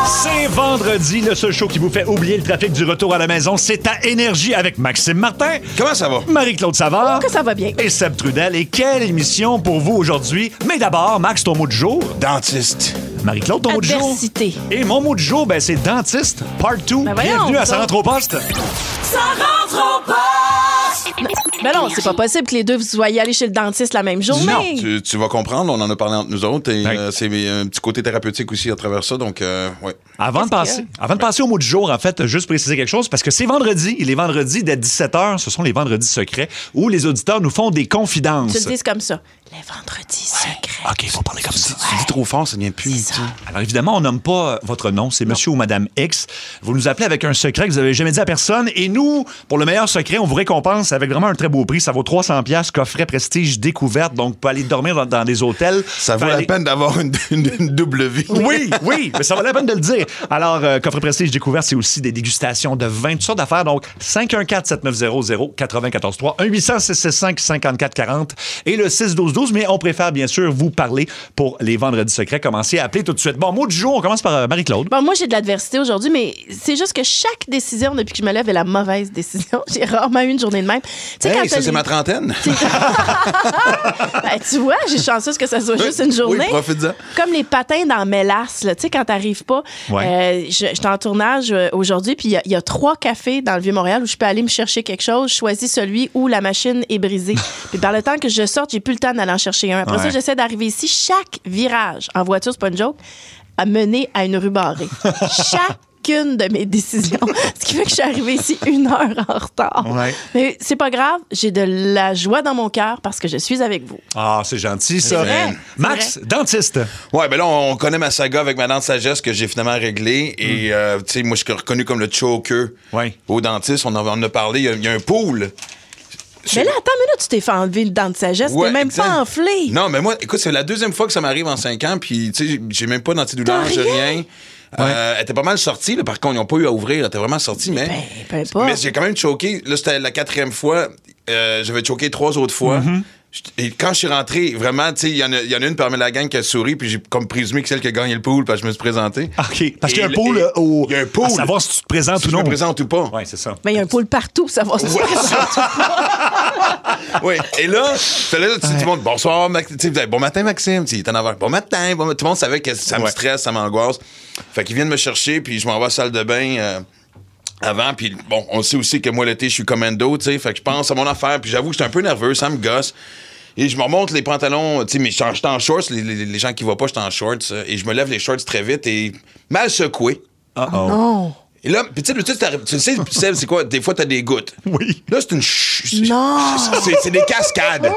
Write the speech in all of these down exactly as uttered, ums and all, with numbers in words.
C'est vendredi, le seul show qui vous fait oublier le trafic du retour à la maison, c'est à Énergie avec Maxime Martin. Comment ça va? Marie-Claude Savard. Oh, que ça va bien. Et Seb Trudel. Et quelle émission pour vous aujourd'hui. Mais d'abord, Max, ton mot du jour. Dentiste. Marie-Claude, ton mot du jour. Adversité. Et mon mot du jour, ben, c'est dentiste, part deux. Ben voyons, Bienvenue à ça. Ça rentre au poste. Ça rentre au poste! Ben non, c'est pas possible que les deux vous soyez allés chez le dentiste la même journée. Non, Tu, tu vas comprendre, on en a parlé entre nous autres, et Ouais. euh, c'est un petit côté thérapeutique aussi à travers ça, donc euh, ouais. Avant de, passer, avant de passer au mot du jour, en fait, juste préciser quelque chose, parce que c'est vendredi, et les vendredis dès dix-sept heures, ce sont les vendredis secrets, où les auditeurs nous font des confidences. Tu le dises comme ça. Les vendredis secrets. OK, il faut parler comme ça. Tu dis trop fort, ça devient plus. tu sais. Alors évidemment, on nomme pas votre nom, c'est monsieur ou madame X. Vous nous appelez avec un secret que vous avez jamais dit à personne, et nous, pour le meilleur secret, on vous récompense avec vraiment un très beau prix. Ça vaut trois cents piastres, coffret prestige découverte, donc vous pouvez aller dormir dans, dans des hôtels. Ça vaut Vous la allez- peine d'avoir une, une- une double vie. Oui, oui, mais ça vaut la peine de le dire. Alors, euh, coffret prestige découverte, c'est aussi des dégustations de vin, toutes sortes d'affaires. Donc, cinq un quatre, sept neuf zéro, zéro quatre un quatre trois, un huit cents, six six cinq, cinquante-quatre quarante et le six douze douze. Mais on préfère, bien sûr, vous parler pour les vendredis secrets. Commencez à appeler tout de suite. Bon, mot du jour, on commence par euh, Marie-Claude. Bon, moi, j'ai de l'adversité aujourd'hui, mais c'est juste que chaque décision depuis que je me lève est la mauvaise décision. J'ai rarement eu une journée de même. Tu sais, quand Hey, ça, t'as c'est les- ma trentaine. Ben, tu vois, j'ai chanceuse que ça soit juste une journée. Oui, profite-en. Comme les patins dans Mélasse, là, tu sais, quand t'arrives pas. Ouais. Euh, je J'étais en tournage euh, aujourd'hui, puis il y a- il y, a trois cafés dans le Vieux-Montréal où je peux aller me chercher quelque chose. Je choisis celui où la machine est brisée. Puis par le temps que je sorte, j'ai plus le temps d'aller en chercher un. Après Ouais. ça, j'essaie d'arriver ici. Chaque virage en voiture, c'est pas une joke, a mené à une rue barrée. Chacune de mes décisions. Ce qui fait que je suis arrivée ici une heure en retard. Ouais. Mais c'est pas grave, j'ai de la joie dans mon cœur parce que je suis avec vous. Ah, c'est gentil, ça. C'est vrai, c'est Max, dentiste. Ouais, ben là, on connaît ma saga avec ma dent de sagesse que j'ai finalement réglée. Et, euh, tu sais, moi, je suis reconnu comme le choker Ouais. au dentiste. On en, on en a parlé. Il y a- il y, a un pool. Mais là, attends une minute, tu t'es fait enlever une dent de sagesse. Ouais, t'es même exact. pas enflé. Non, mais moi, écoute, c'est la deuxième fois que ça m'arrive en cinq ans. Puis, tu sais, j'ai même pas d'antidouleur, T'as j'ai rien? rien. Euh, elle était pas mal sortie, là. Par contre, ils n'ont pas eu à ouvrir. Elle était vraiment sortie, mais. Ben, peu importe. Mais j'ai quand même choqué. Là, c'était la quatrième fois. Euh, J'avais choqué trois autres fois. Mm-hmm. Et quand je suis rentré, vraiment, tu sais, il y, en a- il y en a une parmi la gang qui a souri, puis j'ai comme présumé que celle qui a gagné le pool, parce que je me suis présenté. OK. Parce qu'il y a un Et- pool et- euh, au. il y a un pool. À savoir si tu te présentes Si ou je non. me présente ou pas. Oui, c'est ça. Mais il y a un pôle partout, ça va se Ouais, Oui. Et là, fait là, tu sais, tout le monde, bonsoir, Max- tu sais, bon matin, Maxime. Tu sais, il est en avant. Bon matin. Bon, tout le monde savait que ça me Ouais. stresse, ça m'angoisse. Fait qu'ils viennent me chercher, puis je m'en vais à la salle de bain. euh, Avant, puis bon, on sait aussi que moi, l'été, je suis commando, tu sais, fait que je pense à mon affaire, puis j'avoue que j'étais un peu nerveux, ça me gosse. Et je me remonte les pantalons, tu sais, mais j'étais en shorts, les, les- les gens qui voient pas, j'étais en shorts, euh, et je me lève les shorts très vite et mal secoué. Uh-oh. Non. Et là, puis tu sais, le truc, t'arrives- tu le sais, Seb, c'est quoi? Des fois, t'as des gouttes. Oui. Là, c'est une... ch- Non. C'est c'est des cascades.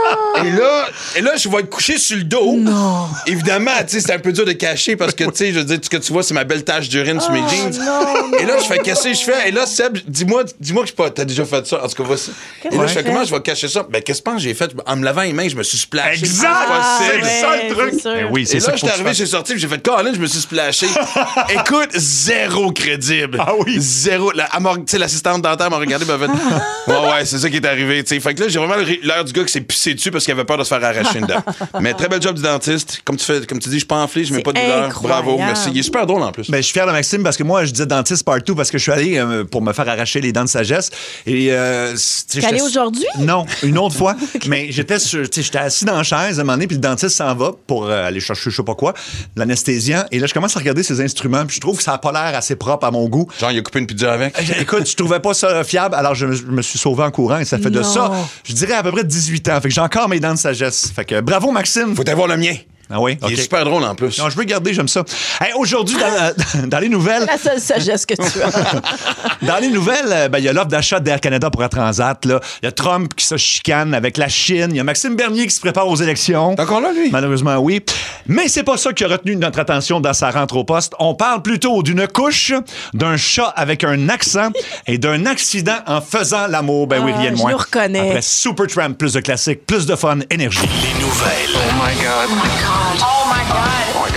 Et là, et là, je vais être couché sur le dos. Non. Évidemment, tu sais, c'est un peu dur de cacher parce que, tu sais, je veux dire, ce que tu vois, c'est ma belle tache d'urine sur mes jeans. non, Et là, je fais casser, je fais. Et là, Seb, dis-moi, dis-moi que je pas, t'as déjà fait ça. En tout cas, voici. Et là, que je fais tu comment fais? je vais cacher ça? Ben, qu'est-ce que je pense que j'ai fait? En me lavant les mains, je me suis splashé. Exact! Ah, c'est ouais, ça le truc! c'est sûr. Eh oui, c'est Et ça là, qu'il faut j'étais que tu arrivé, fasses. j'ai sorti, puis j'ai fait Colin, je me suis splashé. Écoute, zéro crédible. Ah oui? Zéro. La, elle m'a- tu sais, l'assistante dentaire m'a regardé, m'a fait ouais, ouais, c'est ça qui est arrivé. tu sais. Fait que là, j'ai vraiment le- l'air du gars qui s'est pissé dessus parce qu'il avait peur de se faire arracher une dent. Mais très bel job du dentiste. Comme tu fais, comme tu dis, je suis pas enflé, je mets C'est pas de douleur. incroyable. Bravo, merci. Il est super drôle en plus. Ben, je suis fier de Maxime parce que moi, je disais dentiste partout parce que je suis allé euh, pour me faire arracher les dents de sagesse. Et, euh, c- tu sais, T'es allé j'étais- aujourd'hui? Non, une autre fois. Mais j'étais sur- tu sais, j'étais assis dans la chaise à un moment donné, puis le dentiste s'en va pour euh, aller chercher je sais pas quoi, l'anesthésiant. Et là, je commence à regarder ses instruments, puis je trouve que ça a pas l'air assez propre à mon goût. Genre, il a coupé une pizza avec. Écoute, je trouvais pas ça fiable, alors je me, je me suis sauvé en courant et ça fait de Non. ça, je dirais à peu près dix-huit ans. Fait que j'ai encore mes dents de sagesse. Fait que bravo, Maxime. Faut avoir le mien. Ah oui? Il OK. est super drôle en plus. Non, je veux le garder, j'aime ça. Hey, aujourd'hui, dans, dans les nouvelles, La seule sagesse que tu as. dans les nouvelles, euh, ben, il y a l'offre d'achat d'Air Canada pour Air Transat. là. Il y a Trump qui se chicane avec la Chine. Il y a Maxime Bernier qui se prépare aux élections. T'es encore là, lui? Malheureusement, oui. Mais c'est pas ça qui a retenu notre attention dans sa rentre au poste. On parle plutôt d'une couche, d'un chat avec un accent et d'un accident en faisant l'amour. Ben oui, Ah, rien de je moins. nous reconnais. Après Supertramp, plus de classiques, plus de fun, énergie. Les nouvelles. Oh my god. Oh my god. Oh my god.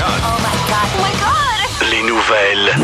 Oh my god. Les nouvelles.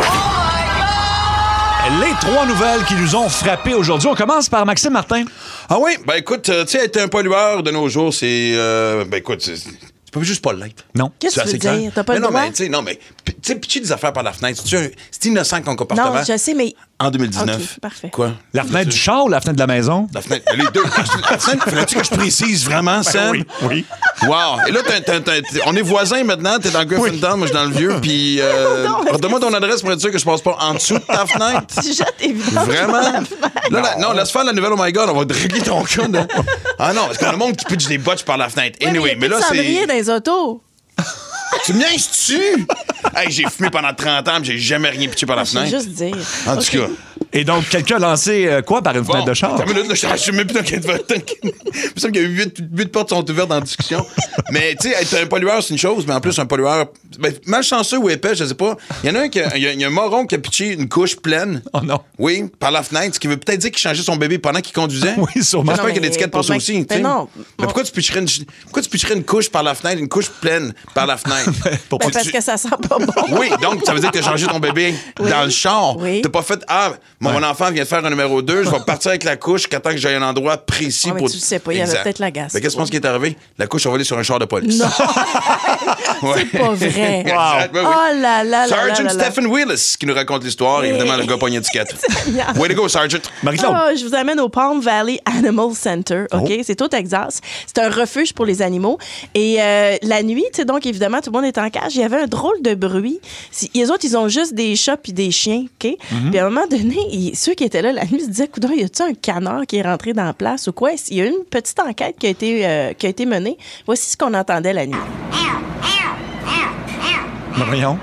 Les trois nouvelles qui nous ont frappés aujourd'hui. On commence par Maxime Martin. Ah oui? Ben écoute, euh, tu sais, être un pollueur de nos jours, c'est. euh, ben écoute, c'est. Tu peux juste pas l'être. Non. Qu'est-ce que C'est tu veux assez clair. dire? T'as pas Mais le non, droit? mais tu sais, non, mais tu Tu sais, pitcher des affaires par la fenêtre, c'est-tu un- c'est innocent comme comportement? Non, je sais, mais. En deux mille dix-neuf. OK, parfait. Quoi? La fenêtre du char ou la fenêtre de la maison? La fenêtre, les deux. La fenêtre, fallait-tu que je précise vraiment, Sam? oui, oui. Wow. Et là, t'as- t'as- t'as- t'as- on est voisins maintenant. T'es dans Griffintown, moi, je suis dans le vieux. Puis, euh, Non, mais- donne-moi ton adresse pour être sûr que je passe pas en dessous de ta fenêtre. Tu jettes évidemment. Vraiment? Là, là, non, laisse faire la nouvelle, oh my god, on va régler ton cas. Là. Ah non, parce qu'il y a le monde qui pitch des botches par la fenêtre. Anyway, mais, mais là, cendrier c'est. dans les autos. Tu me niaises-tu? Hey, j'ai fumé pendant trente ans, mais j'ai jamais rien pitché par la Je vais fenêtre. juste dire. En tout cas. Et donc, quelqu'un a lancé euh, quoi par une Bon, fenêtre de char? attends une minute, là, je je sais même plus dans quelle Il me semble qu'il y a huit, huit portes sont ouvertes dans la discussion. Mais, tu sais, être un pollueur, c'est une chose, mais en plus, un pollueur. Ben, malchanceux ou épais, je sais pas. Il y en a un qui a, il y a, il y a un moron qui a pitché une couche pleine. Oh non. Oui, par la fenêtre, ce qui veut peut-être dire qu'il changeait son bébé pendant qu'il conduisait. Oui, sûrement. J'espère Non, qu'il y a mais l'étiquette pour pas ça bien- aussi. tu mais sais. non. Mais pourquoi tu, pitcherais une, pourquoi tu pitcherais une couche par la fenêtre, une couche pleine par la fenêtre? Pour Ben, pas- parce que ça sent pas bon. Oui, donc ça veut dire que tu as changé ton bébé Oui. dans le char. Oui. T'as pas fait Ah, mon, mon enfant vient de faire un numéro deux, je vais partir avec la couche jusqu'à temps que j'aille à un endroit précis Ah, mais pour. tu le sais pas, il y avait Exact. peut-être la gasse. Mais qu'est-ce que tu penses qui est arrivé? La couche a volé sur un char de police. Non. Ouais. C'est pas vrai. Exact, ben oui. Oh là là là là Sergeant là là. Stephen Willis qui nous raconte l'histoire. Oui. Évidemment, le gars pogne étiquette. Génial. Way to go, Sergeant. Marie-Claude. Ah, je vous amène au Palm Valley Animal Center, OK? Oh. C'est au Texas. C'est un refuge pour les animaux. Et euh, la nuit, tu sais, donc, évidemment, tout le monde est en cage. Il y avait un drôle de bruit. Si- Les autres, ils ont juste des chats puis des chiens, OK? Mhm. Puis à un moment donné, ils- ceux qui étaient là la nuit se disaient, coudonc, y a-tu un canard qui est rentré dans la place ou quoi? Il y a eu une petite enquête qui a été, euh, qui a été menée. Voici ce qu'on entendait la nuit. Ben, voyons.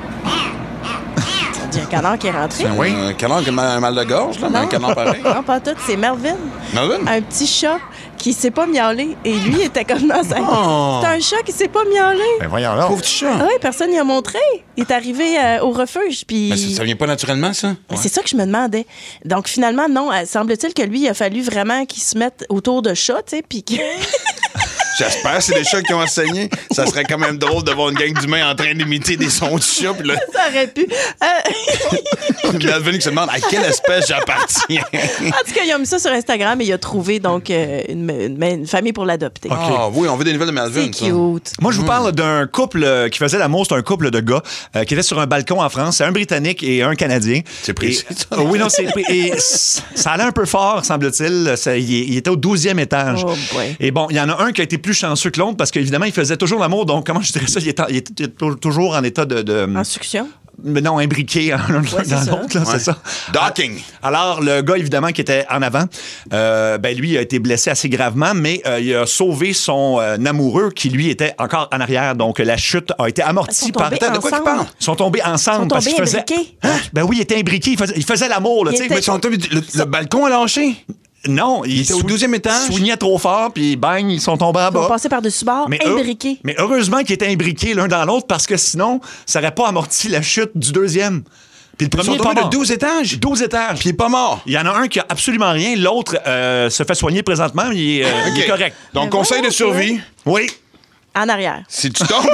Il y a un canard qui est rentré. Oui. Un canard qui a mal- un mal de gorge, là, mais un canard pareil. Non, pas tout. C'est Melvin. Melvin? Un petit chat qui s'est pas miaulé. Et lui était comme dans sa... Oh. C'est un chat qui s'est pas miaulé. Ben, voyons là. Pauvre petit chat. Ah oui, personne n'y a montré. Il est arrivé euh, au refuge, puis... Mais ça, ça vient pas naturellement, ça? C'est ça que je me demandais. Donc, finalement, non, euh, semble-t-il que lui, il a fallu vraiment qu'il se mette autour de chats, tu sais, puis que... J'espère, c'est des chats qui ont enseigné. Ça serait quand même drôle de voir une gang d'humains en train d'imiter des sons de chat. Puis là, ça aurait pu. Euh, Melvin qui se demande à quelle espèce j'appartiens. en tout cas, il a mis ça sur Instagram et il a trouvé, donc, euh, une, une- une famille pour l'adopter. Ah oui, on veut des nouvelles de Melvin. C'est ça. cute. Moi, je vous parle d'un couple euh, qui faisait l'amour. C'est un couple de gars euh, qui était sur un balcon en France. C'est un Britannique et un Canadien. C'est précis, Et- ça. Oui, non, c'est pré- et c- ça allait un peu fort, semble-t-il. Ça- Il, il était au douzième étage. Oh boy. Et bon, il y en a un qui a été plus chanceux que l'autre parce qu'évidemment, il faisait toujours l'amour. Donc, comment je dirais ça? Il était, il était tou- toujours en état de... de En succion. mais non, imbriqué l'un c'est dans ça. l'autre, là, Ouais. c'est ça. Docking. Alors, le gars, évidemment, qui était en avant, euh, ben lui, il a été blessé assez gravement, mais euh, il a sauvé son euh, amoureux qui, lui, était encore en arrière. Donc, la chute a été Ils amortie sont par... tombés Attends, de quoi tu ensemble. parles? Ils sont tombés ensemble Ils sont parce tombés qu'ils faisaient... imbriqués. Hein? Ben oui, il était imbriqué. Il faisait, il faisait l'amour, là, Il tu sais. était- Mais ils sont tombés- le, le balcon a lâché. Non, il, était au sou- douzième étage? soignait trop fort, puis bang, ils sont tombés en Ils vont bas. passer par-dessus bord, Mais, heure- imbriqués. mais heureusement qu'ils étaient imbriqués l'un dans l'autre parce que sinon, ça n'aurait pas amorti la chute du deuxième. Puis le Ils premier sont est pas tombés de mort. douze étages. douze étages. Puis il est pas mort. Il y en a un qui a absolument rien, l'autre euh, se fait soigner présentement, mais il est, euh, il est OK. correct. Donc, Mais conseil de voilà, survie. Oui. En arrière. Si tu tombes.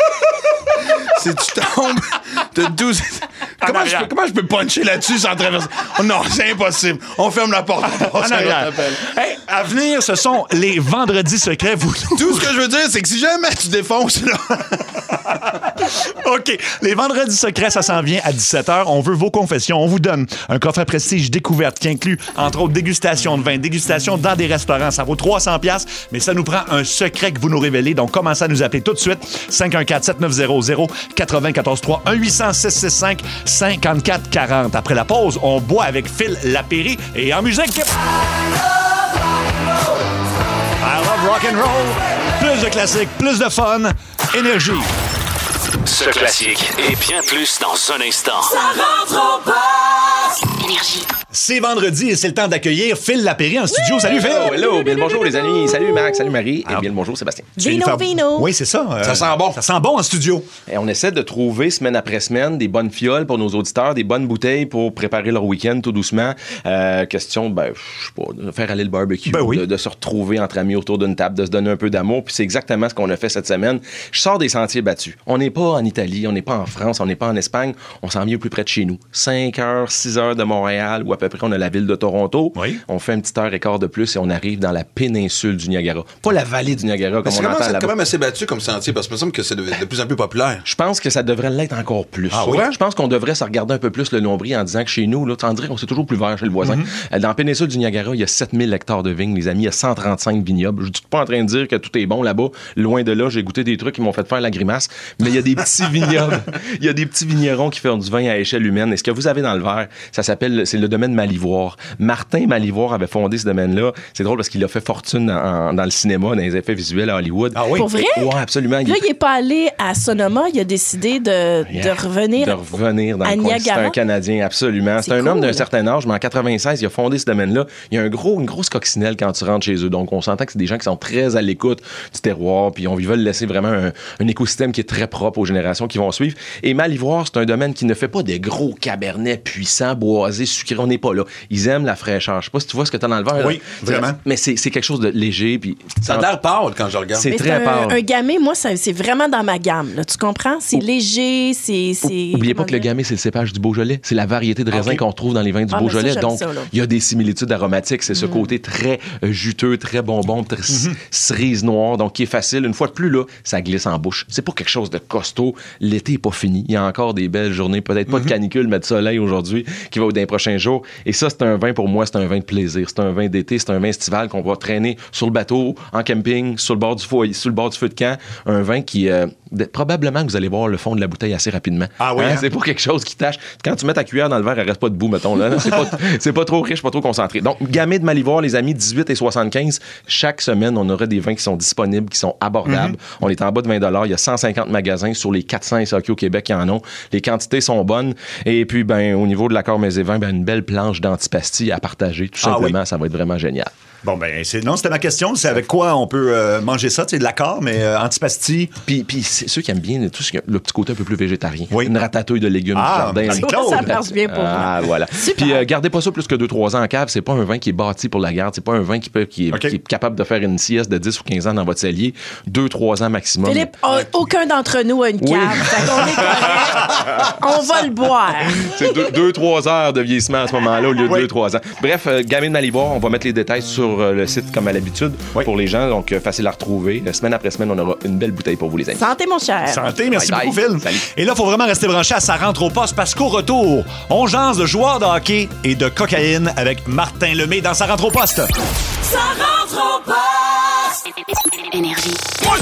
Si tu tombes de douze. Comment je, arrière. peux, comment je peux puncher là-dessus sans traverser? Oh non, c'est impossible. On ferme la porte. On passe En à un autre arrière. appel. Hey, à venir, ce sont les vendredis secrets. Vous... Tout ce que je veux dire, c'est que si jamais tu défonces, là. OK. Les vendredis secrets, ça s'en vient à dix-sept heures. On veut vos confessions. On vous donne un coffret prestige découverte qui inclut, entre autres, dégustation de vin, dégustation dans des restaurants. Ça vaut trois cents dollars, mais ça nous prend un secret que vous nous révélez. Donc, commencez à nous appeler tout de suite. cinq un quatre, sept neuf zéro, zéro quatre neuf quatre trois, un huit cents, six six cinq, cinq quatre quatre zéro. Après la pause, on boit avec Phil Lapéry et en musique... I love rock and roll. Plus de classiques, plus de fun, énergie. Ce classique et bien plus dans un instant. Énergie. C'est vendredi et c'est le temps d'accueillir Phil Lapéry en studio. Salut Phil! Hello, hello, bien le bonjour les amis. Salut Max, salut Marie, et Alors- bien le bonjour Sébastien. Tu viens Vino, nous faire- vino. Oui, c'est ça. euh, Ça sent bon. Ça sent bon en studio. Et on essaie de trouver semaine après semaine des bonnes fioles pour nos auditeurs, des bonnes bouteilles pour préparer leur week-end tout doucement. Euh, question, ben, je sais pas, de faire aller le barbecue, Ben oui. de, de se retrouver entre amis autour d'une table, de se donner un peu d'amour. Puis c'est exactement ce qu'on a fait cette semaine. Je sors des sentiers battus. On n'est pas en Italie, on n'est pas en France, on n'est pas en Espagne. On s'en vient plus près de chez nous. cinq heures, six heures de Montréal ou à peu peu près. On a la ville de Toronto. Oui. On fait une petite heure et quart de plus et on arrive dans la péninsule du Niagara. Pas la vallée du Niagara, comme Mais on c'est quand, entend même, c'est là-bas. quand même assez battu comme sentier, parce que il me semble que c'est de, de plus en plus populaire. Je pense que ça devrait l'être encore plus. Ah oui? Je pense qu'on devrait se regarder un peu plus le nombril en disant que chez nous, là, on dirait qu'on c'est toujours plus vert chez le voisin. Mm-hmm. Dans la péninsule du Niagara, il y a sept mille hectares de vignes, les amis. Il y a cent trente-cinq vignobles. Je ne suis pas en train de dire que tout est bon là-bas. Loin de là, j'ai goûté des trucs qui m'ont fait faire la grimace. Mais il y a des petits vignobles. Il y a des petits vignerons qui font du vin à échelle humaine. Et ce que vous avez dans le verre, ça s'appelle, c'est le domaine Malivoire. Martin Malivoire avait fondé ce domaine-là. C'est drôle parce qu'il a fait fortune en, dans le cinéma, dans les effets visuels à Hollywood. Ah oui? Pour vrai? Oui, absolument. Là, Il est- il n'est pas allé à Sonoma, il a décidé de, Yeah. de revenir. De revenir dans à le coin. C'est Niagara. un Canadien, absolument. C'est, C'est un cool. homme d'un certain âge, mais en quatre-vingt-seize, il a fondé ce domaine-là. Il y a un gros, une grosse coccinelle quand tu rentres chez eux. Donc, on s'entend que c'est des gens qui sont très à l'écoute du terroir, puis on, ils veulent laisser vraiment un, un écosystème qui est très propre aux générations qui vont suivre. Et Malivoire, c'est un domaine qui ne fait pas des gros cabernets puissants, boisés, sucrés. On n'est pas là. Ils aiment la fraîcheur. Je sais pas si tu vois ce que tu as dans le verre. Oui, là. vraiment. Mais c'est, c'est quelque chose de léger, puis Ça a l'air pâle quand je regarde. C'est Mais très un, pâle. un gamay, moi, ça- c'est vraiment dans ma gamme. Là, tu comprends? C'est léger, c'est... c'est Oubliez pas comment que le dire? gamay, c'est le cépage du Beaujolais. C'est la variété de raisin Ok. qu'on retrouve dans les vins du Ah, mais ça, Beaujolais. j'aime Donc, ça, là. il y a des similitudes aromatiques. C'est ce côté très euh, juteux, très bonbon, très c- cerise noire, donc qui est facile. Une fois de plus, là, ça glisse en bouche. C'est pas quelque chose de costaud. L'été est pas fini. Il y a encore des belles journées. Peut-être pas de canicule, mais de soleil aujourd'hui qui va dans les prochains jours. Et ça, c'est un vin, pour moi, c'est un vin de plaisir. C'est un vin d'été. C'est un vin estival qu'on va traîner sur le bateau, en camping, sur le bord du foyer, sur le bord du feu de camp. Un vin qui, euh, de- probablement que vous allez voir le fond de la bouteille assez rapidement. Ah oui, hein? C'est pas quelque chose qui tâche. Quand tu mets ta cuillère dans le verre, elle reste pas debout, mettons. Là. C'est, pas, c'est pas trop riche, pas trop concentré. Donc, gamay de Malivoire, les amis, dix-huit et soixante-quinze. Chaque semaine, on aurait des vins qui sont disponibles, qui sont abordables. On est en bas de vingt dollars. Il y a cent cinquante magasins sur les quatre cents S A Q au Québec qui en ont. Les quantités sont bonnes. Et puis, ben, au niveau de l'accord Mets et Vins, ben, une belle planche d'antipastilles à partager. Tout Ah simplement, oui. ça va être vraiment génial. Bon, ben, c'est, non, c'était ma question. C'est avec quoi on peut euh, manger ça? C'est de l'accord, mais euh, antipastilles. Puis, puis c'est ceux qui aiment bien tout ce qui- le petit côté un peu plus végétarien. Oui. Une ratatouille de légumes Ah, du jardin. ben, Une- Claude. Ça marche bien pour Ah, moi. voilà. Super. Puis euh, gardez pas ça plus que deux trois ans en cave. C'est pas un vin qui est bâti pour la garde. C'est pas un vin qui, peut, qui, est, OK. qui est capable de faire une sieste de dix ou quinze ans dans votre cellier. deux trois ans maximum. Philippe, on- aucun d'entre nous a une cave. Oui. Fait qu'on est correct. On va le boire. C'est deux trois heures de vieillissement à ce moment-là au lieu de Oui. deux trois ans. Bref, euh, gamay de Malivoire, on va mettre les détails sur euh, le site comme à l'habitude Oui. pour les gens. Donc, euh, facile à retrouver. Euh, semaine après semaine, on aura une belle bouteille pour vous, les amis. Santé, mon cher. Santé, merci Bye beaucoup, bye. Phil. Salut. Et là, il faut vraiment rester branché à sa rentre au poste parce qu'au retour, on jase de joueurs de hockey et de cocaïne avec Martin Lemay dans sa rentre au poste. Ça rentre au poste. Énergie.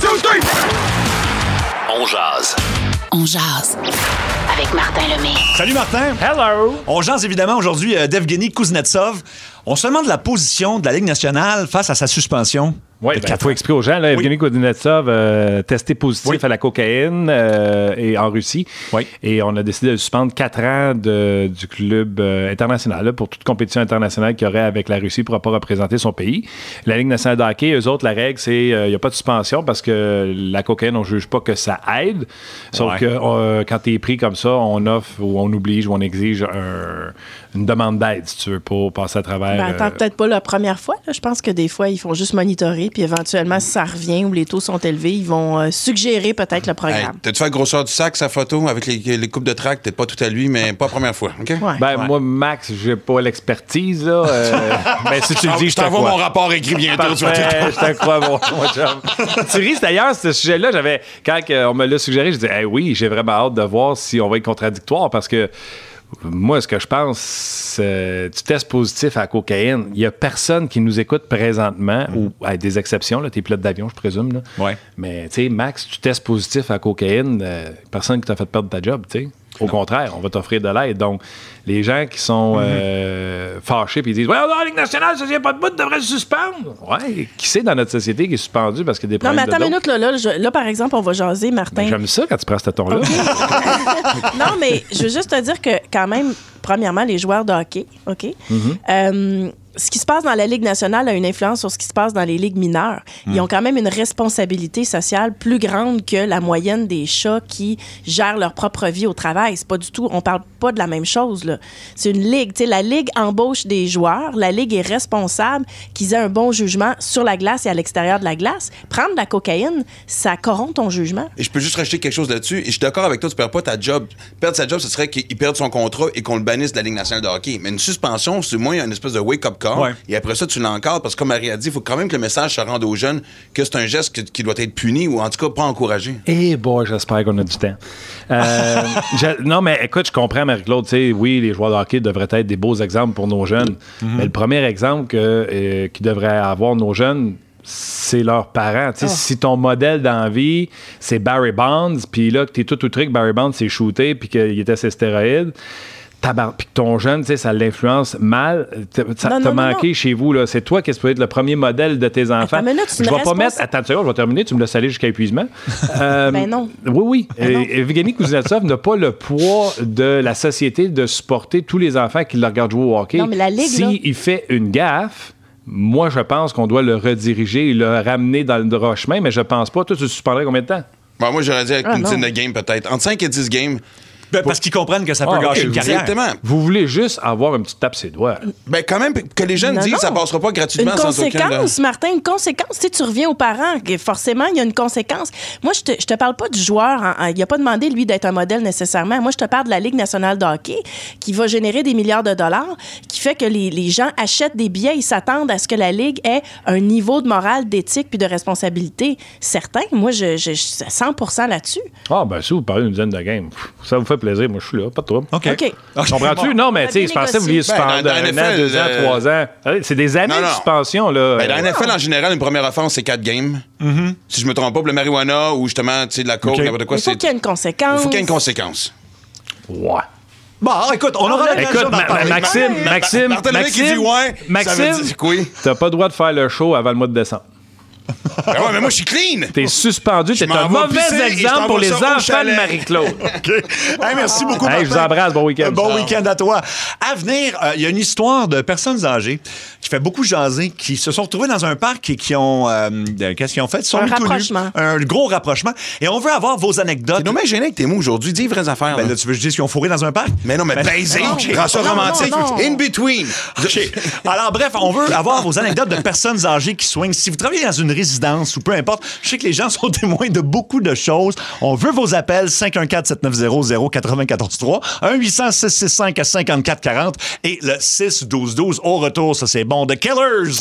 On jase. On jase. Avec Martin Lemay. Salut Martin. Hello! On jase évidemment aujourd'hui euh, d'Evgeny Kuznetsov. On se demande la position de la Ligue nationale face à sa suspension. Oui, de il quatre faut ans. expliquer aux gens, là, Evgeny Kuznetsov euh, testé positif Oui. à la cocaïne euh, et en Russie. Oui. Et on a décidé de le suspendre quatre ans de- du club euh, international là, pour toute compétition internationale qu'il y aurait avec la Russie pour ne pas représenter son pays. La Ligue nationale de hockey, eux autres, la règle, c'est qu'il n'y a pas de suspension parce que la cocaïne, on ne juge pas que ça aide. Sauf Ouais. que euh, quand tu es pris comme ça, on offre ou on oblige ou on exige un- une demande d'aide, si tu veux, pour passer à travers. Ben, attends, euh, peut-être pas la première fois. Là. Je pense que des fois, ils font juste monitorer, puis éventuellement, si ça revient ou les taux sont élevés, ils vont euh, suggérer peut-être le Hey, programme. t'as-tu fait la grosseur du sac, sa photo, avec les, les coupes de track? Peut-être pas tout à lui, mais pas la première fois. OK? Ouais. Ben, moi, Max, j'ai pas l'expertise, là. Euh, ben, si tu le dis, je je te t'envoie crois. mon rapport écrit bientôt. tu vas Parfait, tout- je te crois, mon, mon chum. Tu ris, d'ailleurs, ce sujet-là, j'avais, quand euh, on me l'a suggéré, je disais, hey, oui, j'ai vraiment hâte de voir si on va être contradictoire parce que moi, ce que je pense, euh, tu testes positif à la cocaïne. Il n'y a personne qui nous écoute présentement, ou à des exceptions, là, tes pilotes d'avion, je présume. Là. Ouais. Mais, tu sais, Max, tu testes positif à la cocaïne, euh, personne qui t'a fait perdre ta job, tu sais. Au contraire, on va t'offrir de l'aide. Donc, les gens qui sont euh, fâchés puis ils disent « Ouais, dans la Ligue nationale, ça, il n'y a pas de bout, devrait le suspendre. » Ouais, qui c'est dans notre société qui est suspendu parce qu'il y a des Non, mais problèmes attends une de dos? minute, là, là, je- là, par exemple, on va jaser, Martin. J'aime ça quand tu prends ce ton-là. Non, mais je veux juste te dire que, quand même, premièrement, les joueurs de hockey, OK? Euh, ce qui se passe dans la Ligue nationale a une influence sur ce qui se passe dans les ligues mineures. Ils ont quand même une responsabilité sociale plus grande que la moyenne des chats qui gèrent leur propre vie au travail. C'est pas du tout, on parle pas de la même chose, là. C'est une ligue. Tu sais, la Ligue embauche des joueurs. La Ligue est responsable qu'ils aient un bon jugement sur la glace et à l'extérieur de la glace. Prendre de la cocaïne, ça corrompt ton jugement. Et je peux juste rajouter quelque chose là-dessus. Et je suis d'accord avec toi, tu perds pas ta job. Perdre sa job, ce serait qu'il perde son contrat et qu'on le bannisse de la Ligue nationale de hockey. Mais une suspension, c'est moins une espèce de wake-up call. Ouais. Et après ça, tu l'encadres parce que, comme Marie a dit, il faut quand même que le message se rende aux jeunes que c'est un geste que, qui doit être puni ou en tout cas pas encouragé. Eh boy, j'espère qu'on a du temps. Euh, je, non, mais écoute, je comprends, Marie-Claude. Tu sais, oui, les joueurs de hockey devraient être des beaux exemples pour nos jeunes. Mm-hmm. Mais le premier exemple que, euh, qu'ils devraient avoir nos jeunes, c'est leurs parents. Oh. Si ton modèle d'envie, c'est Barry Bonds, puis là, que t'es tout ou truc, Barry Bonds s'est shooté, puis qu'il était ses stéroïdes, puis que ton jeune, ça l'influence mal, ça t'a manqué non. chez vous. Là. C'est toi qui peut être le premier modèle de tes enfants. Attends, minute, je vais pas mettre... Attends une seconde, je vais terminer. Tu me laisses aller jusqu'à épuisement. euh, ben non. Oui, oui. Ben non. Evgeny Kuznetsov n'a pas le poids de la société de supporter tous les enfants qui le regardent jouer au hockey. Non, mais la Ligue, S'il là... fait une gaffe, moi, je pense qu'on doit le rediriger et le ramener dans le droit chemin, mais je pense pas. Toi, tu suspendrais combien de temps? Ben, moi, j'aurais dit avec ah, une non. dizaine de games, peut-être. Entre cinq et dix games. Ben, parce qu'ils comprennent que ça peut ah, gâcher okay, une carrière. Exactement. Vous voulez juste avoir une petite tape ses doigts. Ben, quand même, que les jeunes non, disent non. que ça passera pas gratuitement une sans aucun... Une conséquence, Martin, une conséquence. Tu sais, tu reviens aux parents, forcément, il y a une conséquence. Moi, je te, je te parle pas du joueur. En, en, il a pas demandé, lui, d'être un modèle nécessairement. Moi, je te parle de la Ligue nationale de hockey qui va générer des milliards de dollars, qui fait que les, les gens achètent des billets, ils s'attendent à ce que la Ligue ait un niveau de morale, d'éthique puis de responsabilité certain. Moi, je, je, je suis cent pour cent là-dessus. Ah, ben, si vous parlez d'une dizaine de games, ça vous fait plaisir. Moi, je suis là. Pas de trouble. OK. OK. Comprends-tu? Non, mais tu sais, je pensais que vous vouliez suspendre ben, un an, deux ans, euh... trois ans. C'est des années non, non. de suspension, là. Ben, dans la N F L, en général, une première offense, c'est quatre games. Mm-hmm. Si je me trompe pas, pour le marijuana ou justement, tu sais, de la coke, okay. n'importe quoi, il faut c'est... qu'il y ait une conséquence. Il faut qu'il y ait une conséquence. Ouais. Bon, écoute, on aura l'occasion Écoute, d'en Ma- parler. Maxime, Ma- Maxime, Martin Lemay Maxime, qui dit ouais, Maxime, ça veut dire oui. T'as pas le droit de faire le show avant le mois de décembre. Ben ouais, mais moi, je suis clean. T'es suspendu. T'es un mauvais exemple pour les enfants de Marie-Claude. OK. Hey, merci beaucoup, Hey, je vous embrasse. Bon week-end. Bon week-end à toi. À venir, il euh, y a une histoire de personnes âgées qui fait beaucoup jaser, qui se sont retrouvées dans un parc et qui ont... Euh, qu'est-ce qu'ils ont fait? Ils sont un mis tout nus. rapprochement. Un gros rapprochement. Et on veut avoir vos anecdotes. T'es dommage gêné avec tes mots aujourd'hui. Dis les vraies affaires. Ben là. là, tu veux que je dise qu'ils ont fourré dans un parc? Mais non, mais Ben, baiser, non, rends ça non, romantique. non, non. In between. OK. Alors, bref, on veut avoir vos anecdotes de personnes âgées qui soignent. Si vous travaillez dans une résidence ou peu importe, je sais que les gens sont témoins de beaucoup de choses. On veut vos appels. cinq un quatre, sept neuf zéro, zéro neuf quatre trois. un huit cent, six six cinq, cinq quatre quatre zéro. Et le six douze douze au retour. Ça, c'est bon. The Killers.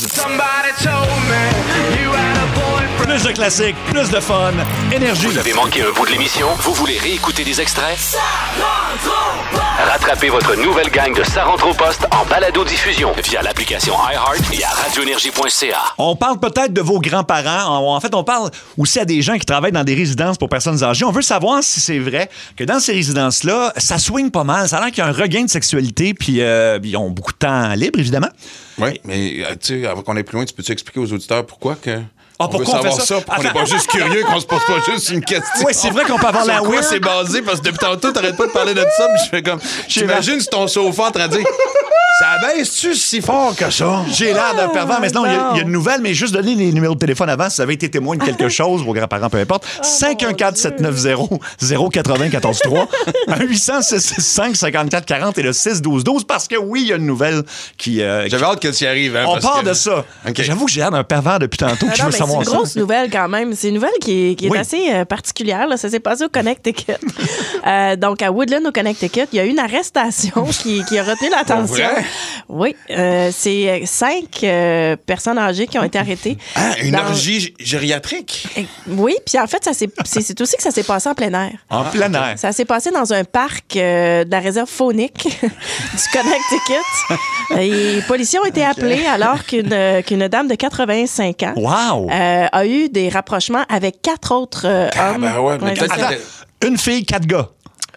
Plus de classiques, plus de fun. Énergie. Vous avez manqué un bout de l'émission? Vous voulez réécouter des extraits? Rattrapez votre nouvelle gang de Ça rentre au poste en balado-diffusion via l'application iHeart et à radio énergie point c a. On parle peut-être de vos grands-parents. En fait, on parle aussi à des gens qui travaillent dans des résidences pour personnes âgées. On veut savoir si c'est vrai que dans ces résidences-là, ça swing pas mal. Ça a l'air qu'il y a un regain de sexualité, puis euh, ils ont beaucoup de temps libre, évidemment. Oui, mais euh, tu sais, avant qu'on aille plus loin, tu peux-tu expliquer aux auditeurs pourquoi que... Ah, on pourquoi veut on fait savoir ça? ça, pour qu'on n'est pas juste curieux, qu'on se pose pas juste une question. Oui, c'est vrai qu'on peut avoir la Sur quoi weird. c'est basé? Parce que depuis tantôt, t'arrêtes pas de parler de ça, puis je fais comme... J'imagine sur ton sofa en train de dire... Ça baisse-tu si fort que ça? J'ai l'air d'un pervers, mais non, il y, a- il y a une nouvelle, mais juste donner les numéros de téléphone avant si vous avez été témoin de quelque chose, vos grands-parents, peu importe. cinq un quatre, sept neuf zéro, zéro neuf quatre trois. un huit cent, six six cinq, cinq quatre quatre zéro et le six douze douze, parce que oui, il y a une nouvelle qui... euh, J'avais hâte que tu y arrives. Hein, On parce part que... de ça. OK. J'avoue que j'ai l'air d'un pervers depuis tantôt. Ah que je non, veux mais c'est savoir une ça. grosse nouvelle quand même. C'est une nouvelle qui est, qui est Oui. assez euh, particulière. Là. Ça s'est passé au Connecticut. euh, donc, à Woodland, au Connecticut, il y a eu une arrestation qui, qui a retenu l'attention. vrai? Oui. Euh, c'est cinq euh, personnes âgées qui ont été arrêtées. Ah, une dans- orgie g- gériatrique? Eh, Oui, puis en fait, ça s'est- c'est c'est aussi que ça s'est passé en plein air. En plein air. Ça s'est passé dans un parc euh, de la réserve faunique du Connecticut. Et les policiers ont été appelés alors qu'une euh, qu'une dame de quatre-vingt-cinq ans Wow! euh, a eu des rapprochements avec quatre autres euh, Ah, hommes. ben ouais, mais Ouais, peut-être c'est ça. que- Attends, une fille, quatre gars.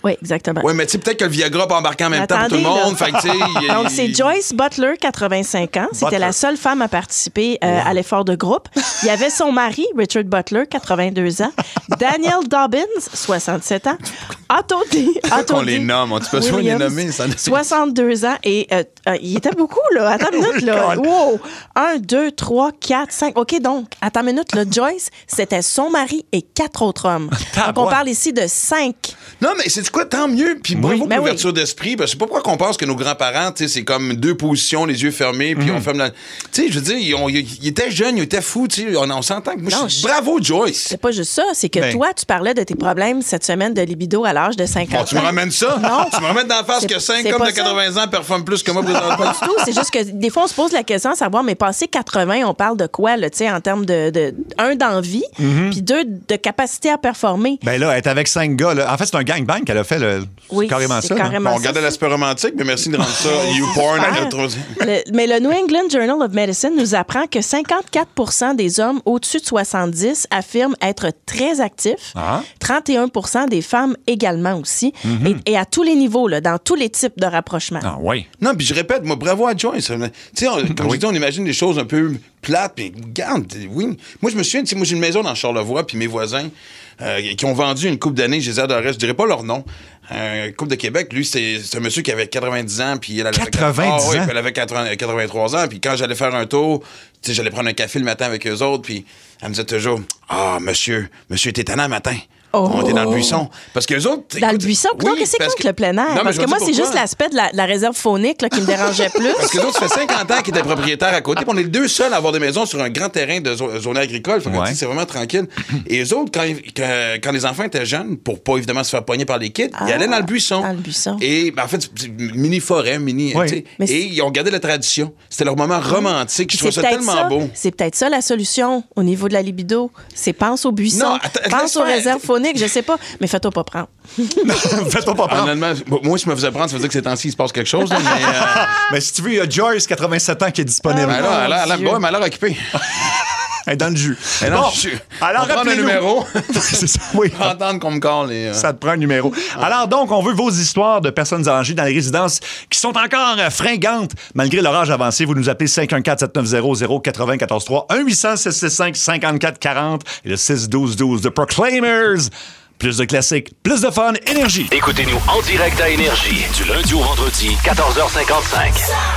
Oui, exactement. Oui, mais tu sais, peut-être que le Viagra peut embarquer en même temps pour tout le Attendez, monde. là. Fait que, tu sais, il- Donc, c'est il- Joyce Butler, quatre-vingt-cinq ans. C'était Butler. la seule femme à participer euh, à l'effort de groupe. Il y avait son mari, Richard Butler, quatre-vingt-deux ans. Daniel Dobbins, soixante-sept ans. Otto D. Otto qu'on D. les nomme? On peut pas soin de les Williams, nommer, ça- soixante-deux ans. Et euh, euh, il était beaucoup, là. Attends une minute, là. Wow! Un, deux, trois, quatre, cinq. OK, donc, attends une minute, là. Joyce, c'était son mari et quatre autres hommes. Donc, on ouais. parle ici de cinq. Non, mais c'est quoi, tant mieux. Puis bravo pour Ben oui. l'ouverture d'esprit. Ben, je sais pas pourquoi qu'on pense que nos grands-parents, tu sais, c'est comme deux positions, les yeux fermés, puis on ferme la. Tu sais, je veux dire, ils, ont- ils- ils étaient jeunes, ils étaient fous, tu sais. On, on s'entend que moi, Non, je- je- bravo, Joyce. C'est pas juste ça, c'est que Ben. toi, tu parlais de tes problèmes cette semaine de libido à l'âge de cinquante Bon, tu me ans. ramènes ça? Non. Tu me ramènes dans la face C'est- que cinq c'est hommes pas de ça. quatre-vingts ans performent plus que moi présentement. Du tout, c'est juste que des fois, on se pose la question à savoir, mais passé quatre-vingts, on parle de quoi, là, tu sais, en termes de, de, un, d'envie, puis deux, de capacité à performer. Ben là, elle est avec cinq gars. Là. En fait, c'est un gangbang qu'elle a fait. Le... Oui, c'est carrément c'est ça. là. carrément Bon, on ça. regardait l'aspect romantique, mais merci de rendre ça YouPorn à notre troisième. Le- mais le New England Journal of Medicine nous apprend que cinquante-quatre pour cent des hommes au-dessus de soixante-dix affirment être très actifs. Ah. trente et un pour cent des femmes également aussi. et, et à tous les niveaux, là, dans tous les types de rapprochements. Ah, oui. Non, puis je répète, moi, bravo à Joyce. Tu sais, on- comme je dis, on imagine des choses un peu plates, mais regarde, oui. Moi, je me souviens, tu sais, moi, j'ai une maison dans Charlevoix, puis mes voisins euh, qui ont vendu une couple d'années, je les adorais, je dirais pas leur nom. Un couple de Québec, lui, c'est c'est un monsieur qui avait quatre-vingt-dix ans, puis elle avait quatre-vingt-dix Ah, oui, ans? puis elle avait quatre-vingts quatre-vingt-trois ans, puis quand j'allais faire un tour, tu sais, j'allais prendre un café le matin avec eux autres, puis elle me disait toujours, ah, monsieur, monsieur était tannant le matin. Oh. On était dans le buisson. Parce que les autres. Dans le écoute, buisson? oui, Donc, qu'est-ce que c'est parce contre le plein air? Non, mais Parce je que vais moi, dire c'est pourquoi. juste l'aspect de la, la réserve faunique là, qui me dérangeait plus. Parce que les autres, ça fait cinquante ans qu'ils étaient propriétaires à côté. Puis on est les deux seuls à avoir des maisons sur un grand terrain de zo- zone agricole. Fait que, Ouais. tu sais, c'est vraiment tranquille. Et les autres, quand, ils- quand, quand les enfants étaient jeunes, pour pas évidemment se faire pogner par les kids, ils allaient dans le buisson. dans le buisson. Et ben, en fait, c'est une mini-forêt, mini. Oui. tu sais. Mais c'est- Et ils ont gardé la tradition. C'était leur moment romantique. Je Puis trouve ça peut-être tellement beau. C'est peut-être ça la solution au niveau de la libido. C'est pense au buisson, Non, attends, pense laisse aux faire. réserves fauniques, je sais pas. Mais fais-toi pas prendre. Fais-toi pas prendre. Honnêtement, moi, si je me faisais prendre, ça veut dire que ces temps-ci, il se passe quelque chose. là, mais, euh, Mais si tu veux, il y a Joyce, quatre-vingt-sept ans, qui est disponible. ben là, elle a- elle a- Dieu. ouais, mais elle a l'air occupée. Elle est dans le jus. Elle est dans Bon, le jus. alors On prend un rappelez-nous. numéro. C'est ça, oui. On va entendre qu'on me colle. Et, euh, Ça te prend un numéro. Alors donc, on veut vos histoires de personnes âgées dans les résidences qui sont encore euh, fringantes malgré leur âge avancé. Vous nous appelez cinq un quatre, sept neuf zéro, zéro quatre zéro un trois, un huit cents, six six cinq, cinquante-quatre quarante et le six douze douze de Proclaimers. Plus de classiques, plus de fun, énergie. Écoutez-nous en direct à Énergie du lundi au vendredi, quatorze heures cinquante-cinq.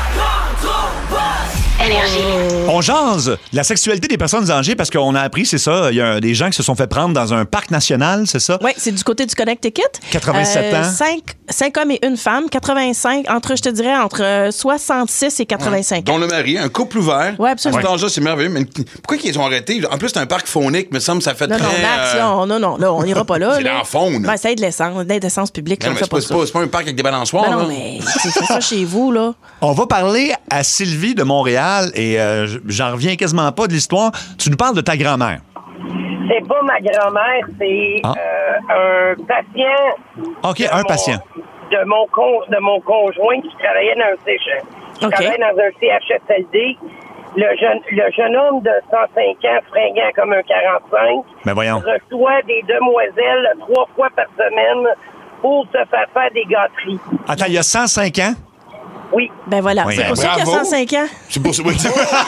On jase de la sexualité des personnes âgées parce qu'on a appris, c'est ça, il y a des gens qui se sont fait prendre dans un parc national, c'est ça? Oui, c'est du côté du Connecticut. quatre-vingt-sept ans. Cinq, cinq hommes et une femme, quatre-vingt-cinq, entre, je te dirais, entre euh, soixante-six et quatre-vingt-cinq Dont ans. le mari, un couple ouvert. Ouais, absolument. À cet âge-là, c'est merveilleux. Mais pourquoi ils ont arrêté? En plus, c'est un parc faunique, me semble, ça fait Non, très... non, Max, euh, là, on- non, non, là, on n'ira pas là. C'est là. dans la faune. Ben, ça aide l'essence, d'aide l'essence publique, Non, là, on mais fait c'est pas pas, ça. c'est pas, c'est pas un parc avec des balançoires. Ben non, là. mais tu sais, fais ça chez vous, là. On va parler à Sylvie de Montréal et euh, j'en reviens quasiment pas de l'histoire. Tu nous parles de ta grand-mère. C'est pas ma grand-mère, c'est Ah. euh, un patient. OK, de un mon- patient. De mon, con, de mon conjoint qui travaillait dans un, C H, qui OK. travaillait dans un C H S L D. Le jeune, le jeune homme de cent cinq ans, fringant comme un quarante-cinq, Ben voyons. reçoit des demoiselles trois fois par semaine pour se faire faire des gâteries. Attends, il y a cent cinq ans? Oui. Ben voilà, Oui, c'est ben pour ça qu'il y a bravo. cent cinq ans. C'est pour ça. Oui.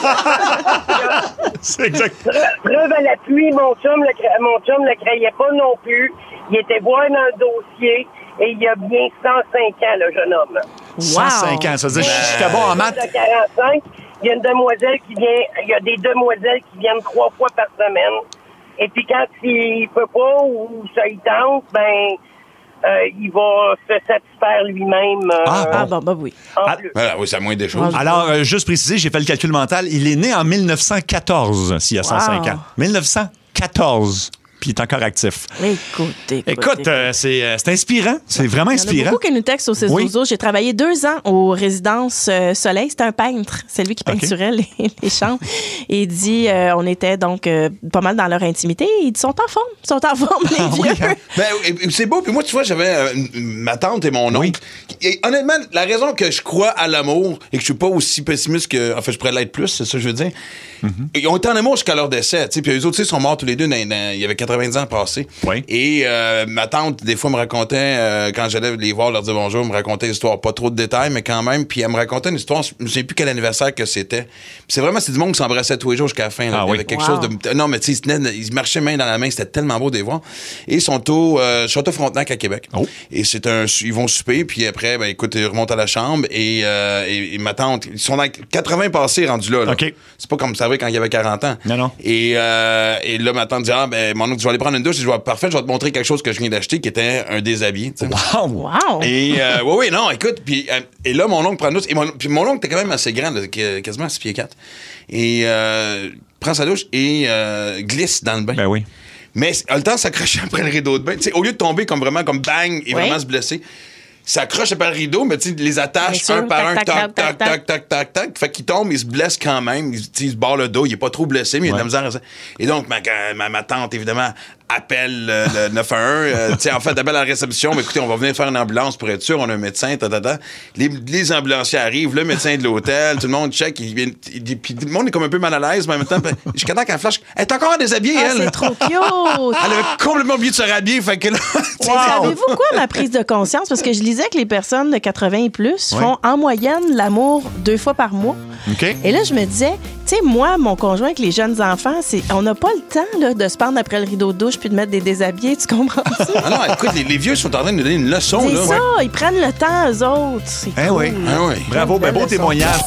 C'est exact. Pre- Preuve à l'appui, mon chum le cra- mon chum le croyait pas non plus. Il était voir dans le dossier et il y a bien cent cinq ans, le jeune homme. cent cinq ans. Ça veut dire que j'étais bon en maths. De quarante-cinq, il y a une demoiselle qui vient, il y a des demoiselles qui viennent trois fois par semaine. Et puis quand il peut pas ou ça y tente, ben euh, il va se satisfaire lui-même. euh, Ah, Ah, bon, bah oui. en Ah, plus. Voilà, oui, c'est la moindre des choses. Alors, euh, juste préciser, j'ai fait le calcul mental. Il est né en mille neuf cent quatorze, s'il y a cent cinq Wow. ans. mille neuf cent quatorze. Puis il est encore actif. Écoute, écoute. Écoute, euh, c'est euh, c'est inspirant. C'est vraiment Il y en a inspirant. beaucoup qui nous textent au six Oui. douze douze. J'ai travaillé deux ans aux résidences euh, Soleil. C'était un peintre. C'est lui qui OK. peinturait les, les chambres. Et il dit, euh, on était donc euh, pas mal dans leur intimité. Ils sont en forme. Ils sont en forme, les Ah oui, vieux. hein? Ben, et- et c'est beau. Puis moi, tu vois, j'avais euh, ma tante et mon oncle. Oui. Et honnêtement, la raison que je crois à l'amour et que je suis pas aussi pessimiste que. En fait, je pourrais l'être plus, c'est ça que je veux dire. Ils ont été en amour jusqu'à leur décès. Tu sais, puis eux autres, tu sais, sont morts tous les deux. Dans, dans- il y avait quatre-vingts quatre-vingt-dix ans passés. Oui. Et euh, ma tante, des fois, me racontait, euh, quand j'allais les voir, leur dire bonjour, me racontait une histoire, pas trop de détails, mais quand même. Puis elle me racontait une histoire, je ne sais plus quel anniversaire que c'était. Puis c'est vraiment, c'est du monde qui s'embrassait tous les jours jusqu'à la fin. Là. Ah, Il y oui. avait quelque Wow. chose de. Non, mais tu sais, ils, tenaient- ils marchaient main dans la main, c'était tellement beau de les voir. Et ils sont au euh, Château Frontenac à Québec. Oh. Et c'est un. Ils vont souper, puis après, ben écoute, ils remontent à la chambre et, euh, et, et ma tante, ils sont dans quatre-vingts passés rendus là. là. OK. C'est pas comme ça, quand il y avait quarante ans. Non, non. Et, euh, et là, ma tante dit, ah, ben, mon oncle, je vais aller prendre une douche. Je vais, parfait, je vais te montrer quelque chose que je viens d'acheter qui était un déshabillé. tu sais. Wow. Wow! Et, euh, oui, oui, non, écoute, puis, euh, et là, mon oncle prend une douche. Et mon, puis mon oncle était quand même assez grand, là, que- quasiment à six pieds quatre. Et, euh, prend sa douche et, euh, glisse dans le bain. Ben oui. Mais a le temps de s'accrocher après le rideau de bain. Tu sais, au lieu de tomber comme vraiment comme bang et Oui. vraiment se blesser, s'accroche après le rideau, mais tu sais, les attache Bien sûr. un par un, Tac, tac, tac, tac, tac, tac, tac, tac, tac. Fait qu'il tombe, il se blesse quand même. Il, tu sais, il se barre le dos, il est pas trop blessé, mais il a de la misère à ça. Et donc, ma, ma, ma tante, évidemment, appelle euh, le neuf un un. Euh, tu sais, en fait, appelle à la réception. Mais écoutez, on va venir faire une ambulance pour être sûr. On a un médecin, ta, ta, ta. Les, les ambulanciers arrivent, le médecin de l'hôtel, tout le monde check. Il, il, il- puis tout le monde est comme un peu mal à l'aise, mais en même temps, jusqu'à temps qu'elle flash, elle est encore déshabillée, Ah, elle. c'est trop cute! Elle avait complètement oublié de se rhabiller, fait que là, tu sais, Mais savez-vous quoi, ma prise de conscience? Parce que je lisais que les personnes de quatre-vingts et plus Ouais. font en moyenne l'amour deux fois par mois. OK. Et là, je me disais, tu sais, moi, mon conjoint avec les jeunes enfants, c'est, on n'a pas le temps là, de se prendre après le rideau de douche puis de mettre des déshabillés, tu comprends ça? Ah non, écoute, les, les vieux sont en train de nous donner une leçon, C'est là. ça, ils prennent le temps, eux autres. C'est Eh cool. oui. Ah oui. Bravo, ben beau Belle leçon. témoignage.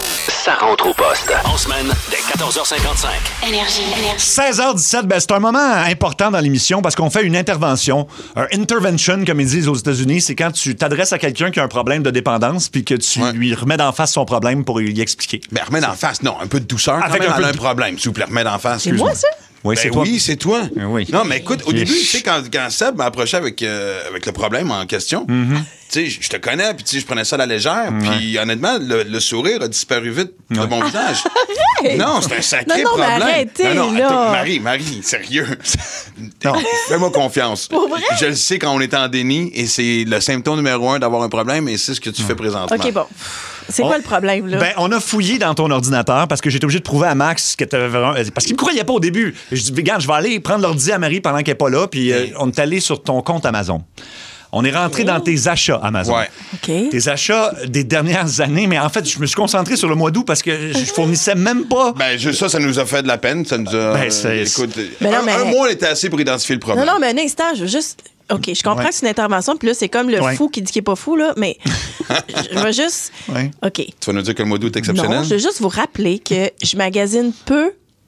Ça rentre au poste. En semaine, dès quatorze heures cinquante-cinq. Énergie. Énergie. seize heures dix-sept, ben, c'est un moment important dans l'émission parce qu'on fait une intervention. Un intervention, comme ils disent aux États-Unis, c'est quand tu t'adresses à quelqu'un qui a un problème de dépendance puis que tu Ouais. lui remets d'en face son problème pour lui expliquer. Ben, remets d'en face. Non, un peu de douceur. Quand Avec même, un peu elle a de- un problème. S'il vous plaît, remets d'en face. C'est moi, ça? Oui, Ben c'est toi. oui, c'est toi. Ben oui. Non, mais écoute, au Yes. début, tu sais, quand, quand Seb m'a approché avec, euh, avec le problème en question, Mm-hmm. tu sais, je te connais, puis tu sais, je prenais ça à la légère, puis honnêtement, le, le sourire a disparu vite de mon visage. Non, c'est un sacré Non, non, mais problème. arrêtez, non, non, là. attends, Marie, Marie, sérieux. Non. Fais-moi confiance. Pour vrai? Je le sais quand on est en déni, et c'est le symptôme numéro un d'avoir un problème, et c'est ce que tu fais présentement. OK, bon. C'est quoi le problème, là? Ben, on a fouillé dans ton ordinateur parce que j'étais obligé de prouver à Max que t'avais vraiment. Parce qu'il me croyait pas au début. Je dis, regarde, je vais aller prendre l'ordi à Marie pendant qu'elle est pas là, puis euh, on est allé sur ton compte Amazon. On est rentré dans tes achats Amazon. Ouais. OK. Tes achats des dernières années, mais en fait, je me suis concentré sur le mois d'août parce que je fournissais même pas. Ben, juste ça, ça nous a fait de la peine. Ça nous a. Ben, c'est- écoute, Ben non, un, mais- un mois était assez pour identifier le Non, problème. non, mais un instant, je veux juste. OK, je comprends Ouais. que c'est une intervention, puis là, c'est comme le Ouais. fou qui dit qu'il n'est pas fou, là, mais je veux juste. Ouais. OK. Tu vas nous dire que le mois d'août est exceptionnel? Non, je veux juste vous rappeler que je magasine peu.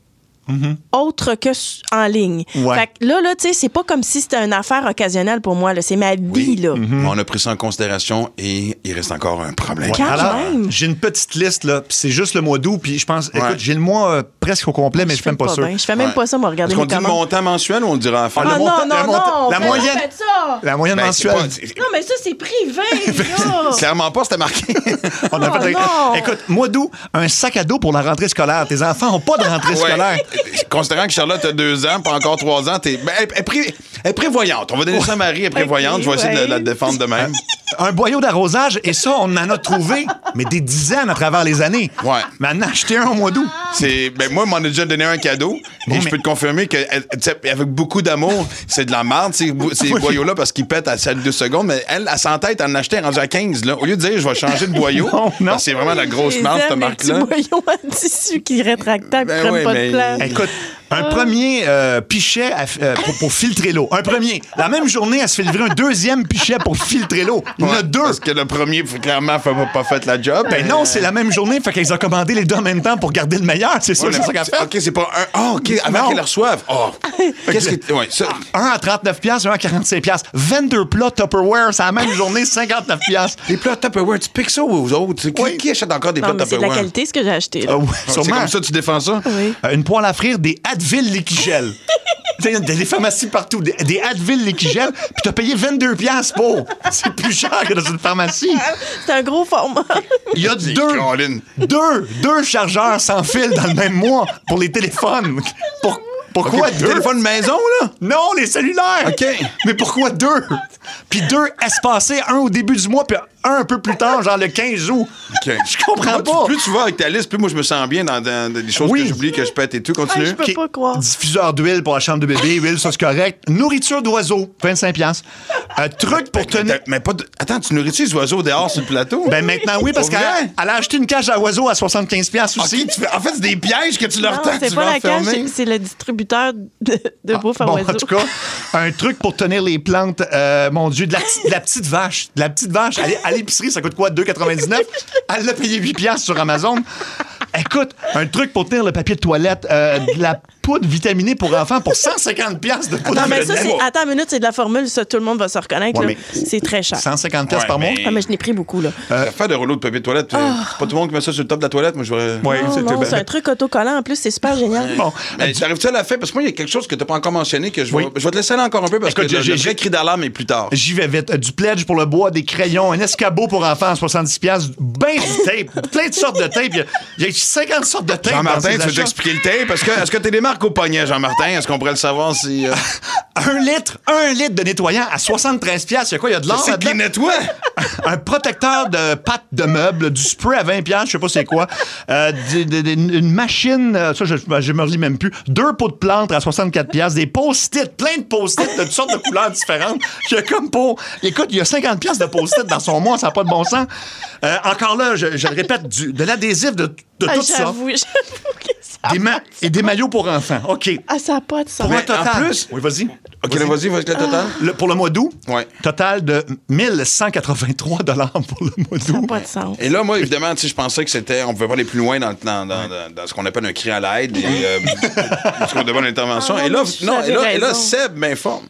Autre que s- en ligne. Ouais. Fait que là, là, tu sais, c'est pas comme si c'était une affaire occasionnelle pour moi, là. C'est ma vie, là. On a pris ça en considération et il reste encore un problème. Quand Alors, même. j'ai une petite liste, là, puis c'est juste le mois d'août, puis je pense, Ouais. écoute, j'ai le mois euh, presque au complet, mais je suis fais même pas, sûr. bien. Je fais même Ouais. pas ça, moi, regarder Est-ce qu'on mes dit le commandes. montant mensuel ou on le dira à la fin? Ah, Ah le non, montant- non, le montant- non, la faites- moyenne- faites ça. La moyenne Ben, c'est mensuelle. pas- c'est- Non, mais ça, c'est privé, là. Clairement pas, c'était marqué. On a Oh, fait- non. Écoute, mois d'août, un sac à dos pour la rentrée scolaire. Tes enfants n'ont pas de rentrée Ouais. scolaire. Considérant que Charlotte a deux ans, pas encore trois ans, t'es. Ben, elle, elle, est pré- elle est prévoyante. On va donner ça à Marie, elle est prévoyante. Ok, Je vais essayer de la- ouais. la défendre de même. Un boyau d'arrosage, et ça, on en a trouvé, mais des dizaines à travers les années. Ouais. Mais en a acheté un au mois d'août. C'est, ben moi, m'en a déjà donné un cadeau. Bon, et je mais- peux te confirmer que, elle- tu sais, avec beaucoup d'amour, c'est de la merde, ces, bou- ces Oui. boyaux-là, parce qu'ils pètent à chaque deux secondes. Mais elle, elle s'entête à en acheter rendu à quinze, là. Au lieu de dire, je vais changer de boyau. Non, non. parce que c'est vraiment la grosse Je les merde, cette aime, les petits marque-là. boyaux en tissu qui rétractables, Ben qui prennent oui, pas mais- de place. Écoute, un premier euh, pichet à f- euh, pour, pour filtrer l'eau. Un premier. La même journée, elle se fait livrer un deuxième pichet pour filtrer l'eau. Il y en a Ouais, deux. Parce que le premier, clairement, n'a pas, pas fait la job. Ben non, c'est la même journée, fait qu'elles ont commandé les deux en même temps pour garder le meilleur. C'est ça, Ouais, c'est ça qu'elle fait. OK, c'est pas un. Ah, OK, avant Non. qu'elle le reçoive. Oh. Qu'est-ce que. Ouais, ça. Un à trente-neuf piastres, un à quarante-cinq piastres. vingt-deux plats Tupperware, c'est la même journée, cinquante-neuf piastres. Les plats Tupperware, tu piques ça aux autres. Qui, Oui. qui achète encore des Non, plats mais c'est de la Tupperware? qualité, ce que j'ai acheté. là. Ah ouais, C'est sûrement. comme ça que tu défends ça? Oui. Euh, Une poêle à frire, des Advil Liquigel. Tu sais, il y a des pharmacies partout, des, des Advil Liquigel, puis t'as payé vingt-deux piastres pour. C'est plus cher que dans une pharmacie. C'est un gros format. Il y a C'est deux, Colin. deux, deux chargeurs sans fil dans le même mois pour les téléphones. Pour- pourquoi OK, deux? téléphone maison, là? Non, les cellulaires. OK. Mais pourquoi deux? Puis deux espacés, un au début du mois, puis un peu plus tard, genre le quinze août. Okay. Je comprends Moi, tu- pas. Plus tu vas avec ta liste, plus moi, je me sens bien dans, dans- dans des choses Oui. que j'oublie, que je pète et tout. Continue. Ah, je peux pas croire. Diffuseur d'huile pour la chambre de bébé, huile, ça c'est correct. Nourriture d'oiseaux, vingt-cinq piastres. Un truc pour tenir... Mais, mais pas de... Attends, tu nourris-tu les oiseaux dehors sur le plateau? Ben maintenant oui, parce Pour qu'elle vrai? elle a acheté une cage à oiseaux à soixante-quinze piastres aussi. Ok, tu fais- en fait, c'est des pièges que tu leur Non, tends, c'est tu pas vas la cage, enfermer. c'est- c'est le distributeur de, de bouffe à Bon, oiseaux. en tout cas, un truc pour tenir les plantes, euh, mon Dieu, de la, de la petite vache. De la petite vache. À l'é- à l'épicerie, ça coûte quoi? deux quatre-vingt-dix-neuf? Elle l'a payé huit piastres sur Amazon. Écoute, un truc pour tenir le papier de toilette, euh, de la poudre vitaminée pour enfants pour cent cinquante piastres de poudre Non, mais ça, vitaminée. c'est. Attends une minute, c'est de la formule, ça, tout le monde va se reconnaître. Ouais, là. mais- C'est très cher. cent cinquante piastres Ouais, par mois? mais- Ah, mais je n'ai pris beaucoup, là. Faire de rouleau de papier de toilette, euh, c'est pas tout le monde qui met ça sur le top de la toilette. Moi, je voudrais. Oui, Non, c'était non, bien. c'est un truc autocollant. En plus, c'est super génial. Bon, Mais t'arrives-tu à la fin? Parce que moi, il y a quelque chose que t'as pas encore mentionné que je vais, Oui. je vais te laisser aller encore un peu parce Écoute, que le, j'ai- le j'ai- vrai cri d'alarme est plus tard. j'y vais vite. Euh, Du pledge pour le bois, des crayons, un escabeau pour enfants à soixante-dix piastres, ben du tape, plein de sortes de tape. Il y a- Il y a cinquante sortes de tape. dans Jean-Martin, ces tu veux achats. t'expliquer le tape? Est-ce que, est-ce que t'es des marques au poignet, Jean-Martin? Est-ce qu'on pourrait le savoir si. euh, Un litre, un litre de nettoyant à soixante-treize piastres. Il y a quoi? Il y a de l'or c'est là-dedans? qui nettoie? Un protecteur de pâte de meubles, du spray à vingt piastres, je sais pas c'est quoi. Euh, des- des- des- une machine, euh, ça, je, je me relis même plus. Deux pots de plantes à soixante-quatre piastres. Des post-it, plein de post-it de toutes sortes de couleurs différentes. J'ai comme pour... Écoute, il y a cinquante piastres de post-it dans son mois, ça n'a pas de bon sens. Euh, encore là, je, je le répète, du- de l'adhésif, de, de Ah, tout ça. j'avoue, j'avoue que ça. Des ma- et des maillots pour enfants. OK. Ah, ça n'a pas de sens. Pour un Mais total. en plus- Oui, vas-y. Ok, là, vas-y, vas-y, le total. Le- pour le mois d'août, Ouais. total de mille cent quatre-vingt-trois dollars pour le mois Ça n'a d'août. pas de sens. Et là, moi, évidemment, tu sais, je pensais que c'était. On pouvait pas aller plus loin dans, dans, dans, dans- dans ce qu'on appelle un cri à l'aide, et, euh, ce qu'on demande l'intervention. Ah, et là, mais non, et là, et là, raison. Seb m'informe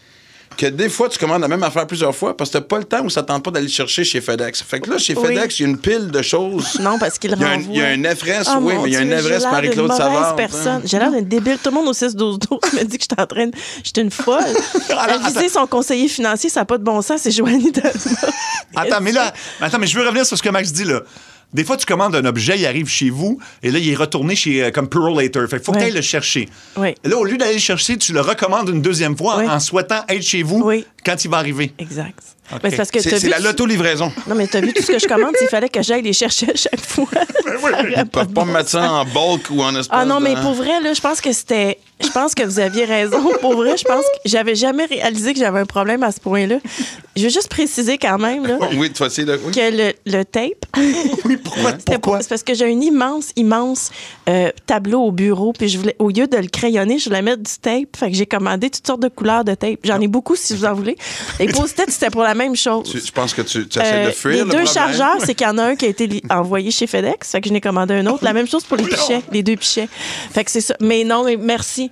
que des fois, tu commandes la même affaire plusieurs fois parce que t'as pas le temps ou ça tente pas d'aller chercher chez FedEx. Fait que là, chez Oui. FedEx, il y a une pile de choses. Non, parce qu'il Il y a un, renvoie. il y a un Everest, Oh, oui, mon mais il y a un Dieu, j'ai Everest l'air Marie-Claude d'une mauvaise Savard. personne. J'ai l'air d'une débile. Tout le monde au six douze douze me dit que j'étais en train de... J'étais une folle. Aviser son conseiller financier, ça n'a pas de bon sens. C'est Joanie Dalma. Attends, mais là, attends, mais je veux revenir sur ce que Max dit, là. Des fois, tu commandes un objet, il arrive chez vous, et là, il est retourné chez, euh, comme Purolator. Fait qu'il faut que Ouais. tu ailles le chercher. Oui. Là, au lieu d'aller le chercher, tu le recommandes une deuxième fois Oui. en souhaitant être chez vous Oui. quand il va arriver. Exact. OK. Mais c'est parce que C'est t'as c'est vu... la loto-livraison. Non, mais t'as vu tout ce que je commande, il fallait que j'aille les chercher à chaque fois. Ça aurait Ils peuvent de pas bon me mettre ça en bulk ou en espèce Ah non, mais de- pour vrai, là, je pense que c'était. Je pense que vous aviez raison. Pour vrai, je pense que j'avais jamais réalisé que j'avais un problème à ce point-là. Je veux juste préciser quand même là, Oui, tu vas essayer de. Oui. que le, le tape. Oui, pourquoi? C'était Pourquoi? pour- C'est parce que j'ai un immense, immense euh, tableau au bureau. Puis je voulais, au lieu de le crayonner, je voulais mettre du tape. Fait que j'ai commandé toutes sortes de couleurs de tape. J'en ai beaucoup si vous en voulez. Les post-it, c'était pour la même chose. Tu- Je pense que tu, tu essaies Euh, de fuir les le deux problème. chargeurs, c'est qu'il y en a un qui a été li- envoyé chez FedEx, fait que je n'ai commandé un autre. La même chose pour les pichets, les deux pichets. Fait que c'est ça. Mais non, mais merci.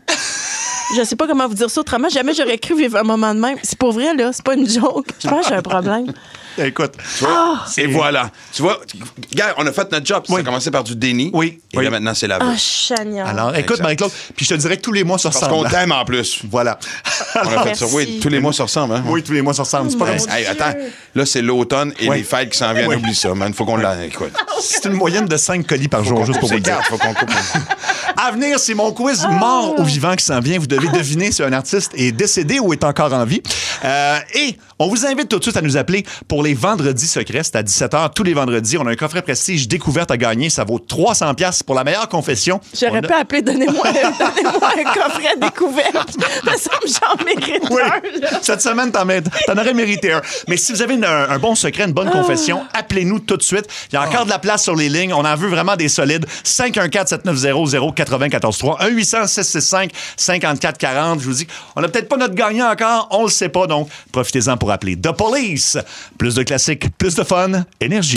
Je sais pas comment vous dire ça autrement. Jamais j'aurais cru vivre un moment de même. C'est pour vrai, là. C'est pas une joke. Je pense que j'ai un problème. Écoute. Tu vois? Ah! Et voilà. Tu vois, gars, on a fait notre job. Ça Oui. a commencé par du déni. Oui. Et Oui. là, maintenant, c'est la Ah, vie. Chagnon. Alors, écoute, Exact. Marie-Claude, puis je te dirais que tous les mois, ça Parce ressemble. qu'on t'aime en plus. Voilà. On a fait ça. Merci. Oui, tous les mois, ça ressemble. Hein? Oui, tous les mois, ça ressemble. C'est pas Oh, comme mon ça. Hey, Dieu. attends, là, c'est l'automne et Oui. les fêtes qui s'en viennent. Oui. Oublie ça, man. Faut qu'on la. Écoute. C'est une moyenne de cinq colis par jour, juste pour vous C'est le dire. quatre, faut qu'on coupe. À venir, c'est mon quiz mort ou vivant qui s'en vient. Vous devez deviner si un artiste est décédé ou est encore en vie. Euh, et on vous invite tout de suite à nous appeler pour les vendredis secrets. C'est à dix-sept heures tous les vendredis. On a un coffret prestige découverte à gagner. Ça vaut trois cents dollars pour la meilleure confession. J'aurais On a- pu appeler Donnez-moi donnez-moi un coffret découverte. Ça me semble j'en mérite Oui. un, là. Cette semaine, t'en, mets- t'en aurais mérité un. Mais si vous avez une- un, un bon secret, une bonne confession, appelez-nous tout de suite. Il y a encore de la place sur les lignes. On en veut vraiment des solides. cinq un quatre, sept neuf zéro, zéro neuf quatre trois. un huit cents, six six cinq, cinq quatre quatre zéro. Je vous dis, on n'a peut-être pas notre gagnant encore. On le sait pas, donc profitez-en pour appeler The Police. Plus de classiques, plus de fun, énergie.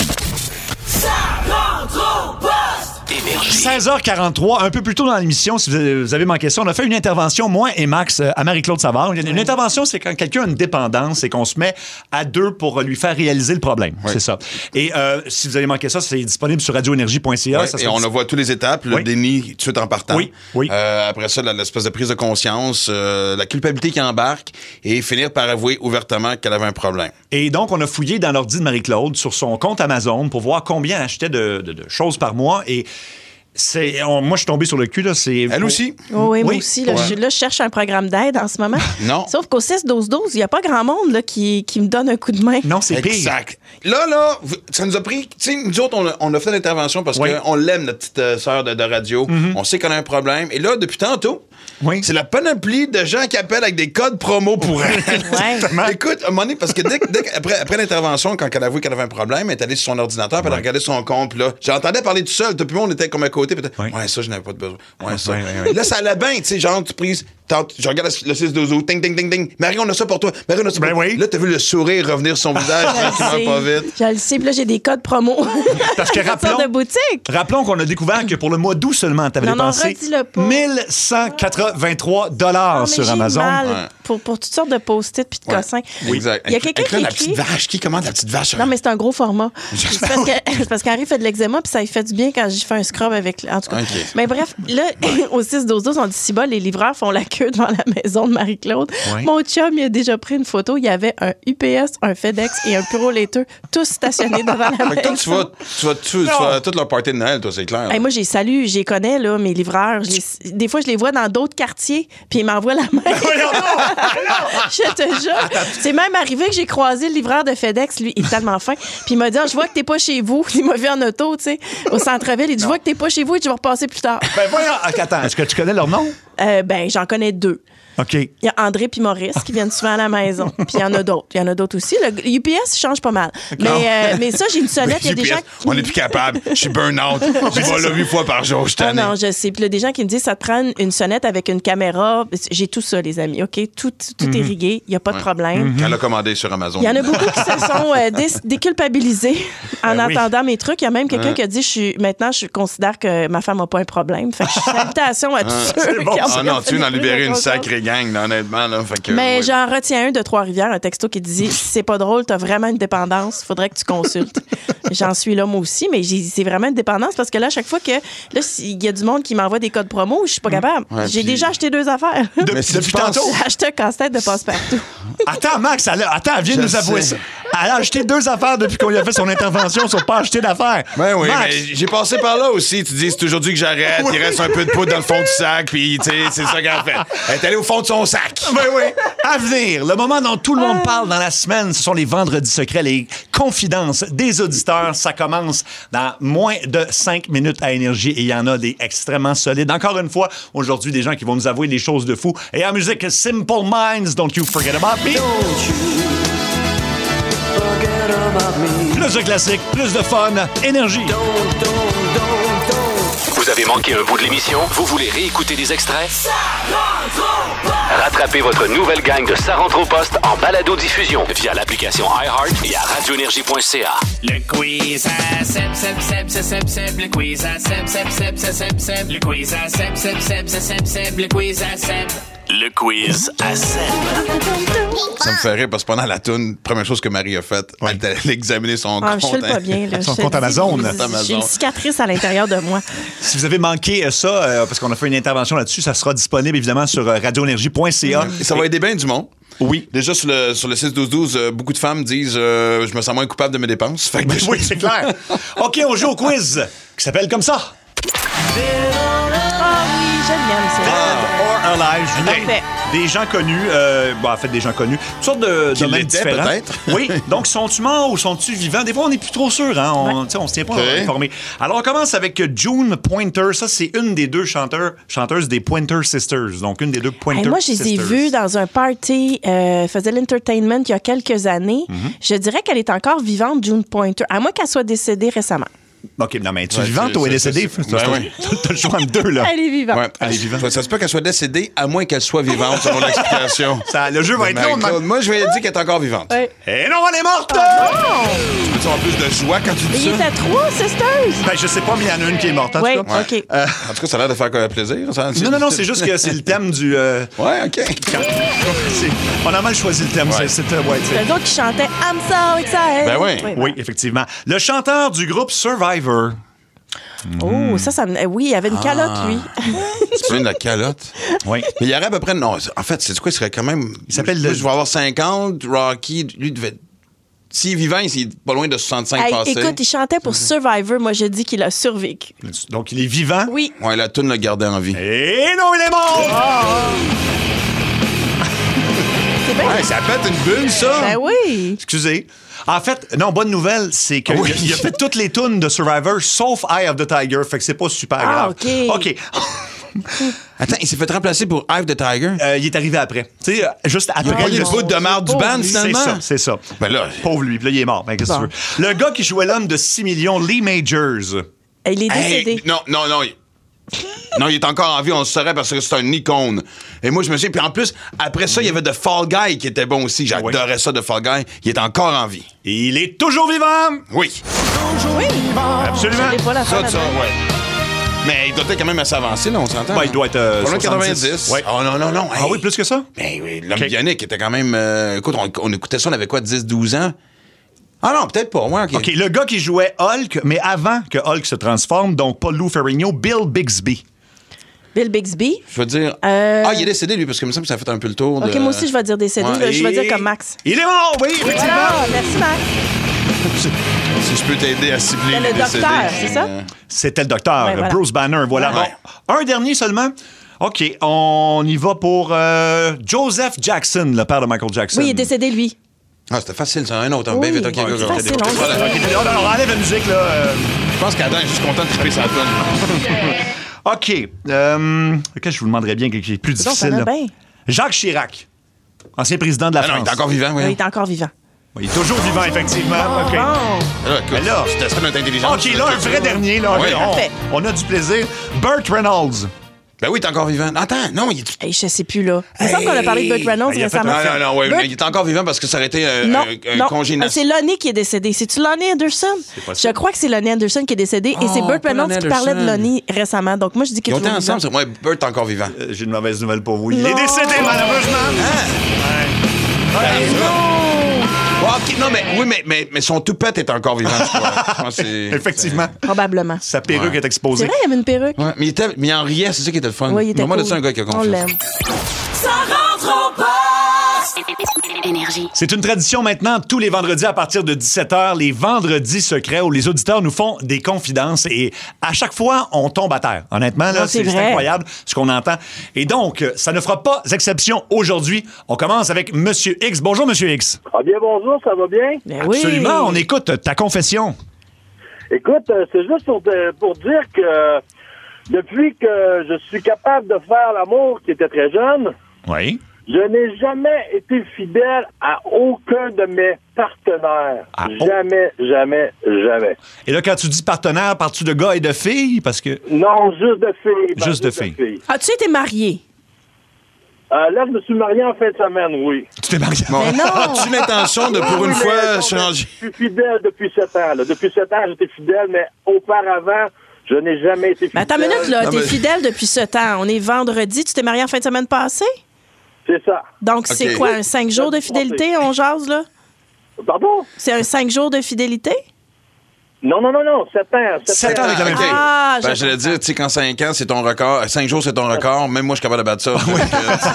seize heures quarante-trois, un peu plus tôt dans l'émission, si vous avez- vous avez manqué ça, on a fait une intervention, moi et Max, euh, à Marie-Claude Savard. Une, une intervention, c'est quand quelqu'un a une dépendance et qu'on se met à deux pour lui faire réaliser le problème. C'est ça. Et euh, si vous avez manqué ça, c'est disponible sur radio énergie point c a. Ouais, Ça et sera on dis- a voit toutes les étapes, le Oui. déni tout de suite en partant. Oui, oui. Euh, après ça, la- l'espèce de prise de conscience, euh, la culpabilité qui embarque et finir par avouer ouvertement qu'elle avait un problème. Et donc, on a fouillé dans l'ordi de Marie-Claude sur son compte Amazon pour voir combien elle achetait de, de- de choses par mois. Et C'est, on- moi, je suis tombé sur le cul. Là, c'est, Elle aussi? Oh, oui, moi Oui. aussi. Là, Ouais. je, là, je cherche un programme d'aide en ce moment. Non. Sauf qu'au six douze douze, il n'y a pas grand monde là, qui, qui me donne un coup de main. Non, c'est pire. Exact. Là, là, v- ça nous a pris. Tu sais, nous autres, on a, on a fait l'intervention parce Oui. qu'on l'aime, notre petite euh, sœur de, de radio. On sait qu'on a un problème. Et là, depuis tantôt, Oui. c'est la panoplie de gens qui appellent avec des codes promo pour elle. Ouais. Écoute, à un moment donné, parce que dès, que- dès que- après, après l'intervention, quand elle a avoué qu'elle avait un problème, elle est allée sur son ordinateur, puis elle a regardé son compte. Puis là, j'entendais parler tout seul. Depuis moi, on était comme à côté. Puis t'es, Oui. ouais, ça, je n'avais pas de besoin. Ouais, ça. Ouais, ouais, ouais. Là, ça allait bien, tu sais, genre, tu prises. tant- Je regarde le six douze douze, ding, ding, ding, ding. Marie, on a ça pour toi. Marie, on a ça pour Ben toi. oui. Là, t'as vu le sourire revenir sur son visage Je le tranquillement, pas sais. vite. Je le sais. Puis là, j'ai des codes promo. Parce que Toutes sortes rappelons, de boutiques. rappelons qu'on a découvert que pour le mois d'août seulement, tu avais Non, non, dépensé redis-le pas. mille cent quatre-vingt-trois dollars Ah, mais sur j'ai Amazon. mal Ouais. pour, pour toutes sortes de post-it puis de Ouais. cossins. Exact. Il y a quelqu'un Avec là, qui la écrit... petite vache. Qui commande la petite vache? Non, mais c'est un gros format. C'est parce que- c'est parce qu'Henri fait de l'eczéma, puis ça lui fait du bien quand j'y fais un scrub avec. En tout cas. OK. Mais bref, là, au six douze douze, on dit si bas, les livreurs font la queue devant la maison de Marie-Claude. Ouais. Mon chum, il a déjà pris une photo. Il y avait un U P S, un FedEx et un bureau laiteux, tous stationnés devant la maison. Fait que toi, tu vas, tu vas, tu, tu vas toute leur party de Noël, toi, c'est clair. Hey, moi, j'ai salué, j'ai connais, là, mes livreurs. Je les- des fois, je les vois dans d'autres quartiers, puis ils m'envoient la main. Je te jure. C'est même arrivé que j'ai croisé le livreur de FedEx, lui, il est tellement fin. Puis il m'a dit, ah, je vois que t'es pas chez vous. Il m'a vu en auto, tu sais, au centre-ville. Il dit, je vois que t'es pas chez vous et tu vas repasser plus tard. Ben voyons, attends, est-ce que tu connais leur nom? Euh, ben, j'en connais deux. OK. Il y a André puis Maurice qui viennent souvent à la maison. Puis il y en a d'autres. Il y en a d'autres aussi. Le U P S change pas mal. Mais, euh, mais ça, j'ai une sonnette. Il y a des gens qui... On n'est plus capable. Je suis burn-out. Je vais là huit fois par jour. Je Ah t'en ai. non, je sais. Puis il y a des gens qui me disent, ça te prend une, une sonnette avec une caméra. J'ai tout ça, les amis. OK? Tout, tout est rigué. Il n'y a pas de problème. Elle a commandé sur Amazon. Il y en a beaucoup qui se sont euh, dé- déculpabilisés en Ben oui. entendant mes trucs. Il y a même quelqu'un qui a dit, je suis, maintenant, je considère que ma femme n'a pas un problème. Fait que je fais invitation à tous ceux bon, qui ont Ah non, tu viens d'en fait des libérer trucs une de sacrée gang, là, honnêtement. Là, fait que, Mais ouais. j'en retiens un de Trois-Rivières, un texto qui dit si c'est pas drôle, t'as vraiment une dépendance, faudrait que tu consultes. J'en suis là moi aussi, mais j'ai- c'est vraiment une dépendance parce que là, à chaque fois que là, il y a du monde qui m'envoie des codes promo, je suis pas capable. Ouais, j'ai puis- déjà acheté deux affaires. Mais si Depuis tu penses- tantôt. J'ai acheté un casse-tête de passe-partout. Attends, Max, elle a- attends, elle vient Je de nous avouer sais. ça. Elle a acheté deux affaires depuis qu'on lui a fait son intervention sur pas acheter d'affaires. Ben oui, Max, mais j'ai passé par là aussi. Tu dis, c'est aujourd'hui que j'arrête. Il reste un peu de poudre dans le fond du sac, puis tu sais, c'est ça qu'elle a fait. Elle est allée au fond de son sac. Ben oui. À venir, le moment dont tout le monde parle dans la semaine, ce sont les vendredis secrets, les confidences des auditeurs. Ça commence dans moins de cinq minutes à Énergie et il y en a des extrêmement solides. Encore une fois, aujourd'hui, des gens qui vont nous avouer des choses de fou. Et en musique, Simple Minds, Don't You Forget About Me. Plus de classiques, plus de fun, Énergie. Vous avez manqué un bout de l'émission? Vous voulez réécouter des extraits? Rattrapez votre nouvelle gang de Ça rentre au poste en balado-diffusion via l'application iHeart et à radioénergie point c a. Le quiz à Seb, Seb, Seb, Seb, Seb, Seb, le quiz à Seb, Seb, Seb, Seb, Seb, Seb, le quiz à Seb, Seb, Seb, Seb, Seb, Seb, le quiz à Seb. Le quiz à Seb. Ça me fait rire parce que pendant la toune, première chose que Marie a faite, elle est allée examiner son Ah, compte. je file pas bien. Là. Son Je te compte dis, Amazon. j'ai- J'ai une cicatrice à l'intérieur de moi. Si vous avez manqué euh, ça, euh, parce qu'on a fait une intervention là-dessus, ça sera disponible évidemment sur euh, radioénergie point c a. Et ça va aider bien du monde. Oui. Déjà, sur le, sur le six douze douze, euh, beaucoup de femmes disent euh, je me sens moins coupable de mes dépenses. Fait que déjà- Oui, c'est clair. OK, on joue au quiz qui s'appelle comme ça. Ah oui, j'aime bien ça. Dead or Alive. Julien. Parfait. Des gens connus, euh, bon, en fait, des gens connus, toutes sortes de Qui domaines l'étaient, différents. peut-être. Oui, donc sont-ils morts ou sont-ils vivants? Des fois, on n'est plus trop sûr, hein? On ne se tient pas OK. informé. Alors, on commence avec June Pointer. Ça, c'est une des deux chanteurs, chanteuses des Pointer Sisters. Donc, une des deux Pointer Hey, moi, je les ai Sisters. vues dans un party, euh, faisait l'entertainment il y a quelques années. Mm-hmm. Je dirais qu'elle est encore vivante, June Pointer, à moins qu'elle soit décédée récemment. OK, non, mais tu es Ouais, vivante c'est- ou elle est c'est- décédée? c'est- ouais, ouais. T'as le choix entre deux, là. Elle est vivante. Ouais, Elle est vivante. Ça, ça se peut qu'elle soit décédée, à moins qu'elle soit vivante, selon l'explication. Ça, le jeu va être long. Marie-Claude, mais- Moi, je vais dire qu'elle est encore vivante. Ouais. Et non, elle est morte! Tu avoir plus de joie quand tu Mais dis il ça? était trois, sisters! Ben, je sais pas, mais il y en a une qui est morte, en Oui, tout cas. OK. Euh, En tout cas, ça a l'air de faire euh, plaisir. Ça. non, non, non, c'est juste que c'est le thème du... euh, Ouais, OK. c'est- on a mal choisi le thème. Ouais. c'est- c'est, euh, ouais, c'est- Les autres qui chantaient I'm so excited. Ben oui. Oui, effectivement. Le chanteur du groupe Survivor. Oh, ça, ça me. eh Oui, il y avait une calotte, lui. C'est plein de la calotte. Oui. Mais il y aurait à peu près. Non, en fait, c'est quoi? Il serait quand même. Il s'appelle Moi, le- Je vais avoir cinquante. Rocky, lui, devait être s'il est vivant, il est pas loin de soixante-cinq Hey, passés. écoute, il chantait pour Survivor. Moi, je dis qu'il a survécu. Donc, il est vivant? Oui. Ouais, la toune l'a gardé en vie. Et non, il est mort! Ah. C'est bien. Ouais, ça pète une bulle, ça! Ben oui. Excusez. En fait, non, bonne nouvelle, c'est qu'il Oui. a, il a fait toutes les tunes de Survivor, sauf Eye of the Tiger, fait que c'est pas super Ah, grave. OK. OK. Attends, il s'est fait remplacer pour Eye of the Tiger? Euh, il est arrivé après. Tu sais, euh, juste après. Il a pas il le a- bout de marde du band, C'est finalement? ça, c'est ça. Ben là... Pauvre lui, puis là, il est mort. Ben, qu'est-ce que Bon. tu veux? Le gars qui jouait l'homme de six millions, Lee Majors. Il est Hey, décédé. non, non, non. il- Non, il est encore en vie, on le saurait parce que c'est un icône. Et moi, je me souviens. Puis en plus, après ça, il y avait The Fall Guy qui était bon aussi. J'adorais ça, The Fall Guy. Il est encore en vie. Et il est toujours vivant! Oui. Oui. Absolument. Je l'ai pas la Ça, fin ça, là-dedans. ouais. Mais il doit être quand même assez avancé, là, on s'entend. Ben, il doit être, euh, Pas loin de soixante-dix. quatre-vingt-dix. Ouais. Oh non, non, non. Ah oui, plus que ça? Ben oui, l'homme Ok. bionique était quand même... euh, écoute, on, on écoutait ça, on avait quoi, dix douze ans? Ah non, peut-être pas. Ouais, OK. OK, le gars qui jouait Hulk, mais avant que Hulk se transforme, donc pas Lou Ferrigno, Bill Bixby. Bill Bixby. Je veux dire... Euh, Ah, il est décédé, lui, parce que comme ça, ça a fait un peu le tour de... OK, moi aussi, je vais dire décédé. Ouais. là. Je vais Et- dire comme Max. Il est mort, oui, effectivement. Ah, merci, Max. Si je peux t'aider à cibler C'est les le décédés. docteur, c'est ça? euh, C'était le docteur, Ouais, voilà. Bruce Banner. Voilà. Ouais. Bon, un dernier seulement. OK, on y va pour euh, Joseph Jackson, le père de Michael Jackson. Oui, il est décédé, lui. Ah, c'était facile, ça. Un autre. Un Oui, bien vite. OK, c'est go, go, go. facile, on le Voilà. sait. OK, on, on enlève la musique, là. euh. Je pense qu'Adam est juste content de triper sa toune. OK. Euh, OK, je vous demanderais bien quelque chose de plus Donc, ça difficile. va là. bien. Jacques Chirac, ancien président de la Ah non, il France. est encore vivant, oui. Oui, il est encore vivant. Il est toujours vivant, effectivement. OK. Bon. Là, écoute, Mais là- je testais notre intelligence. OK, là, un vrai dernier. Là, Oui. on, Parfait. on a du plaisir. Burt Reynolds. Ben oui, il est encore vivant. Attends, non, il est... Hey, je sais plus, là. Il me semble qu'on a parlé de Burt Reynolds il a fait récemment. Non, non, non, ouais, Burt- mais il est encore vivant parce que ça aurait été euh, Non, un, un non. congé Ah, c'est Lonnie qui est décédé. C'est-tu Lonnie Anderson? possible. Je crois que c'est Lonnie Anderson qui est décédé. et Oh, c'est Burt pas Reynolds Lonnie qui parlait de Anderson. Lonnie récemment. Donc, moi, je dis qu'il Ils est ont été toujours ensemble, vivant. c'est moi, Burt est encore vivant. Euh, J'ai une mauvaise nouvelle pour vous. Il Non. est décédé, malheureusement. Bon, OK, non, mais oui, mais, mais, mais son toupette est encore vivant, je crois. Je pense que c'est- Effectivement. Probablement. Sa perruque Ouais. est C'est exposée. vrai, il y avait une perruque. Ouais, mais il, était, mais il en riait, c'est ça qui était le fun. Oui, il était Vraiment, cool. de ça, un gars qui a On confiance. l'aime. Ça rentre au poste. Énergie. C'est une tradition maintenant, tous les vendredis à partir de dix-sept heures, les vendredis secrets où les auditeurs nous font des confidences et à chaque fois, on tombe à terre. Honnêtement, là, Non, c'est c'est c'est vrai. incroyable ce qu'on entend. Et donc, euh, ça ne fera pas exception aujourd'hui. On commence avec Monsieur X. Bonjour, Monsieur X. Ah bien, bonjour, ça va bien? Ben oui. Absolument, on écoute ta confession. Écoute, euh, c'est juste pour, te- pour dire que euh, depuis que je suis capable de faire l'amour qui était très jeune, Oui. je n'ai jamais été fidèle à aucun de mes partenaires. Ah, oh. Jamais, jamais, jamais. Et là, quand tu dis partenaire, parles-tu de gars et de filles? Parce que... Non, juste de filles. ben, Juste de filles. As-tu été marié? Euh, là, je me suis marié en fin de semaine, oui. Tu t'es marié. Mais non! As-tu l'intention de, pour Oui, une mais fois, non, changer? Je suis fidèle depuis sept ans. Là. Depuis sept ans, j'étais fidèle, mais auparavant, je n'ai jamais été fidèle. Mais attends une minute, là. Non, T'es mais- fidèle depuis ce temps. On est vendredi. Tu t'es marié en fin de semaine passée? C'est ça. Donc, c'est Ok. quoi, un cinq jours de fidélité? On jase, là? Pardon? C'est un cinq jours de fidélité? Non, non, non, non, sept ans. Sept ans avec la même OK. fille. Ah, Ben, je j'allais dire, tu sais, quand cinq ans, c'est ton record. cinq jours, c'est ton record. Même moi, je suis capable de battre ça. Fait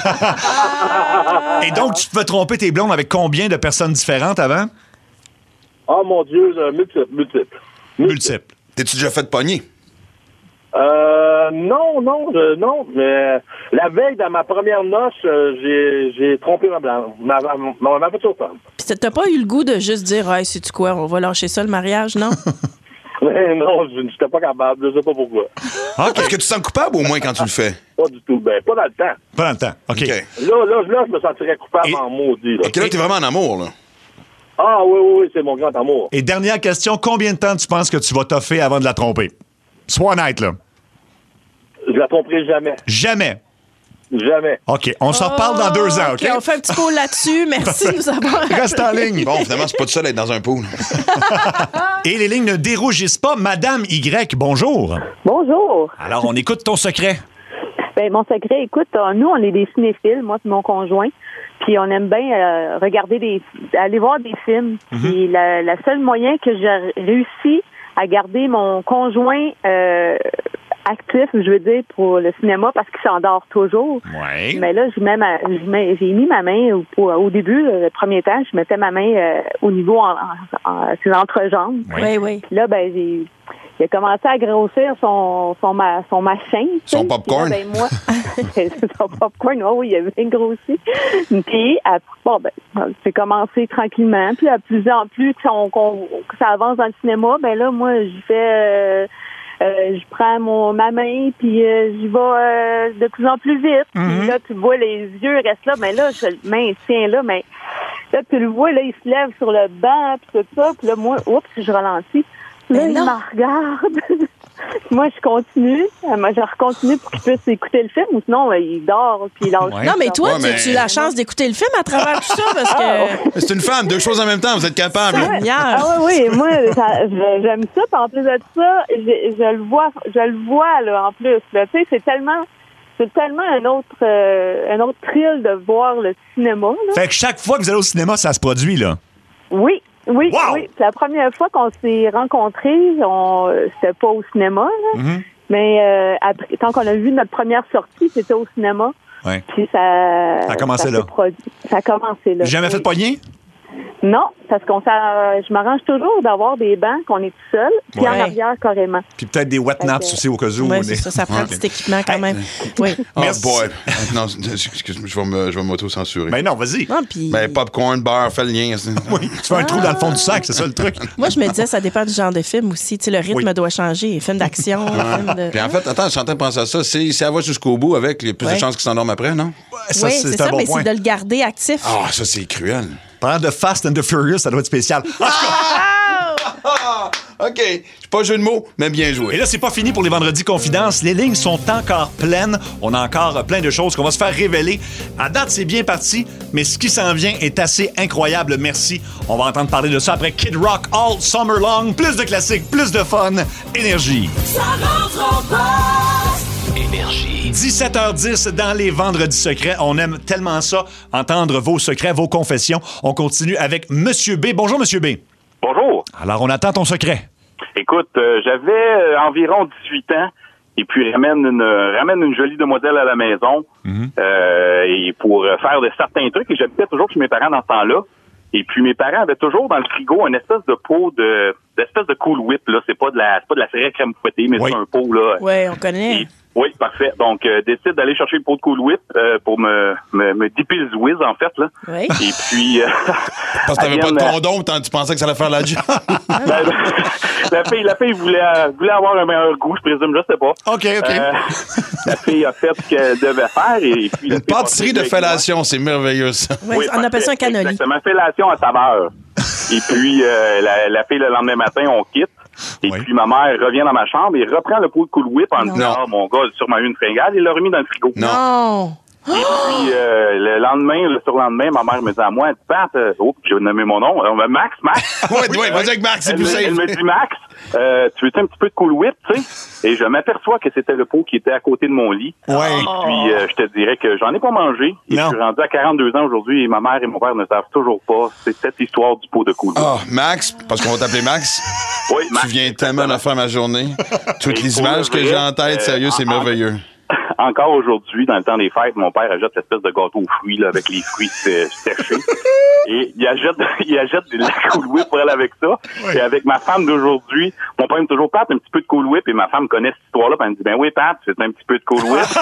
que, Et donc, tu pouvais tromper tes blondes avec combien de personnes différentes avant? Oh mon Dieu, euh, multiple, multiple. Multiples. T'es-tu déjà fait pogner? Euh, non, non, euh, non, mais la veille, dans ma première noce, euh, j'ai, j'ai trompé ma blanche, ma, ma, ma, ma future femme. Puis t'as pas eu le goût de juste dire, hey, sais-tu quoi, on va lâcher ça, le mariage, non? Mais non, je n'étais pas capable, je sais pas pourquoi. Est-ce que tu te sens coupable au moins quand tu le fais? Pas du tout, ben, pas dans le temps. Pas dans le temps. OK. OK. Là, là, là, je me sentirais coupable Et- en maudit, là. OK, là, t'es vraiment en amour, là. Ah oui, oui, oui, c'est mon grand amour. Et dernière question, combien de temps tu penses que tu vas toffer avant de la tromper? Sois honnête, là. Je la tromperai jamais, Jamais. jamais. OK, on s'en reparle dans deux ans, OK? On fait un petit pot là-dessus. Merci de nous avoir. Reste en ligne. Bon, finalement, c'est pas tout ça d'être dans un pool. Et les lignes ne dérougissent pas. Madame Y, bonjour. Bonjour. Alors, on écoute ton secret. Ben, mon secret, écoute, euh, nous, on est des cinéphiles, moi et mon conjoint, puis on aime bien euh, regarder des... aller voir des films. Puis la, la seule moyen que j'ai réussi à garder mon conjoint euh, actif, je veux dire, pour le cinéma parce qu'il s'endort toujours. Ouais. Mais là, je mets ma, je mets, j'ai mis ma main au, au début, le premier temps, je mettais ma main euh, au niveau en, en, en ses entrejambes. Oui, oui. Puis là, ben, j'ai, il a commencé à grossir son, son, ma, son machin. Son popcorn. Puis là, ben, moi, son popcorn, oh, oui, il a bien grossi. Puis, à, bon, ben, c'est commencé tranquillement. Puis, à plus en plus que, on, qu'on, que ça avance dans le cinéma, ben là, moi, je fais... Euh, Euh, je prends mon ma main puis euh, j'y vais euh, de plus en plus vite. Mm-hmm. Puis là, tu vois les yeux restent là, mais là, je le maintiens là, mais là, tu le vois, là, il se lève sur le banc puis tout ça. Puis là, moi, oups, je ralentis. Là, il me regarde. Moi, je continue. Moi, je continue pour qu'il puisse écouter le film, ou sinon, il dort puis il lâche. Ouais. Non, mais toi, ouais, mais... tu as la chance d'écouter le film à travers tout ça parce que. C'est une femme, deux choses en même temps, vous êtes capable. Ah oui, oui, moi, ça, j'aime ça. Puis en plus de ça, je, je le vois, je le vois là en plus. Tu sais, c'est tellement. C'est tellement un autre, euh, un autre thrill de voir le cinéma. Là. Fait que chaque fois que vous allez au cinéma, ça se produit, là. Oui, oui, wow! oui. C'est la première fois qu'on s'est rencontrés, on, c'était pas au cinéma, là. Mm-hmm. Mais euh, après, quand on a vu notre première sortie, c'était au cinéma. Ouais. Puis ça, ça a commencé ça là. Produit, ça a commencé là. Jamais oui. fait de poignée? Non, parce qu'on ça, je m'arrange toujours d'avoir des bancs qu'on est tout seul, puis ouais. en arrière carrément. Puis peut-être des wet naps okay. aussi au cas où. Oui, c'est ça, ça prend okay. petit équipement quand même. Oui. Oh boy. Non, excuse-moi, je vais, me, je vais m'auto-censurer. Ben non, vas-y. Non, pis... Ben popcorn, beurre, fais le lien. Oui, tu fais un ah. trou dans le fond du sac, c'est ça le truc. Moi, je me disais, ça dépend du genre de film aussi. Tu sais, le rythme oui. doit changer. Film d'action, ah. film de... Puis en fait, attends, je suis en train de penser à ça. Si, si elle va jusqu'au bout avec, il y a plus ouais. de chances qu'il s'endorme après, non? Ouais, ça, oui, c'est, c'est ça, bon mais point. C'est de le garder actif. Ah, oh, ça, c'est cruel. Parlant de Fast and the Furious, ça doit être spécial. Ah! OK. C'est pas jeu de mots, mais bien joué. Et là, c'est pas fini pour les vendredis confidences. Les lignes sont encore pleines. On a encore plein de choses qu'on va se faire révéler. À date, c'est bien parti, mais ce qui s'en vient est assez incroyable. Merci. On va entendre parler de ça après Kid Rock All Summer Long. Plus de classiques, plus de fun. Énergie. Ça rentre en poste. Énergie. dix-sept heures dix dans les Vendredis secrets. On aime tellement ça, entendre vos secrets, vos confessions. On continue avec Monsieur B. Bonjour, Monsieur B. Bonjour. Alors, on attend ton secret. Écoute, euh, j'avais euh, environ dix-huit ans et puis ramène une ramène une jolie demoiselle à la maison mm-hmm. euh, et pour faire de certains trucs. Et j'habitais toujours chez mes parents dans ce temps-là. Et puis mes parents avaient toujours dans le frigo une espèce de pot de d'espèce de Cool Whip là. C'est pas de la c'est pas de la vraie crème fouettée, mais oui. c'est un pot là. Oui, on connaît. Et, oui, parfait. Donc, euh, décide d'aller chercher le pot de Cool Whip euh, pour me, me, me dipper le whiz, en fait, là. Oui. Et puis... Euh, Parce que t'avais pas de condom, tu pensais que ça allait faire la job. la, la fille, la fille voulait, voulait avoir un meilleur goût, je présume, je sais pas. OK, OK. Euh, la fille a fait ce qu'elle devait faire et, et puis... Une pâtisserie de fellation, c'est merveilleux, ça. Oui, oui, on appelle ça un cannoli. Exactement, fellation à saveur. Et puis, euh, la, la fille, le lendemain matin, on quitte. Et oui. puis, ma mère revient dans ma chambre et reprend le pot de Cool Whip en non. disant, ah, mon gars, a sûrement eu une fringale, il l'a remis dans le frigo. Non! Et puis, euh, le lendemain, le surlendemain, ma mère me dit à moi, elle dit, Pat, euh, oh, j'ai nommé mon nom, euh, Max, Max. oui, oui, vas-y avec Max, c'est elle, plus safe. Elle me dit, Max, euh, tu veux un petit peu de Cool Whip, tu sais? Et je m'aperçois que c'était le pot qui était à côté de mon lit. Ouais. Et puis, euh, je te dirais que j'en ai pas mangé. Et non. je suis rendu à quarante-deux ans aujourd'hui et ma mère et mon père ne savent toujours pas. C'est cette histoire du pot de Cool Whip. Ah, oh, Max, parce qu'on va t'appeler Max. Oui, Max. Tu viens tellement de faire ma journée. Toutes et les images que j'ai en tête, euh, sérieux, c'est en, merveilleux. Encore aujourd'hui, dans le temps des fêtes, mon père achète l'espèce de gâteau aux fruits là, avec les fruits séchés. Et il achète, il achète de la Cool Whip pour elle avec ça. Oui. Et avec ma femme d'aujourd'hui, mon père me dit toujours, Pat, un petit peu de Cool Whip. Et ma femme connaît cette histoire-là. Puis elle me dit, ben oui, Pat, c'est un petit peu de Cool Whip.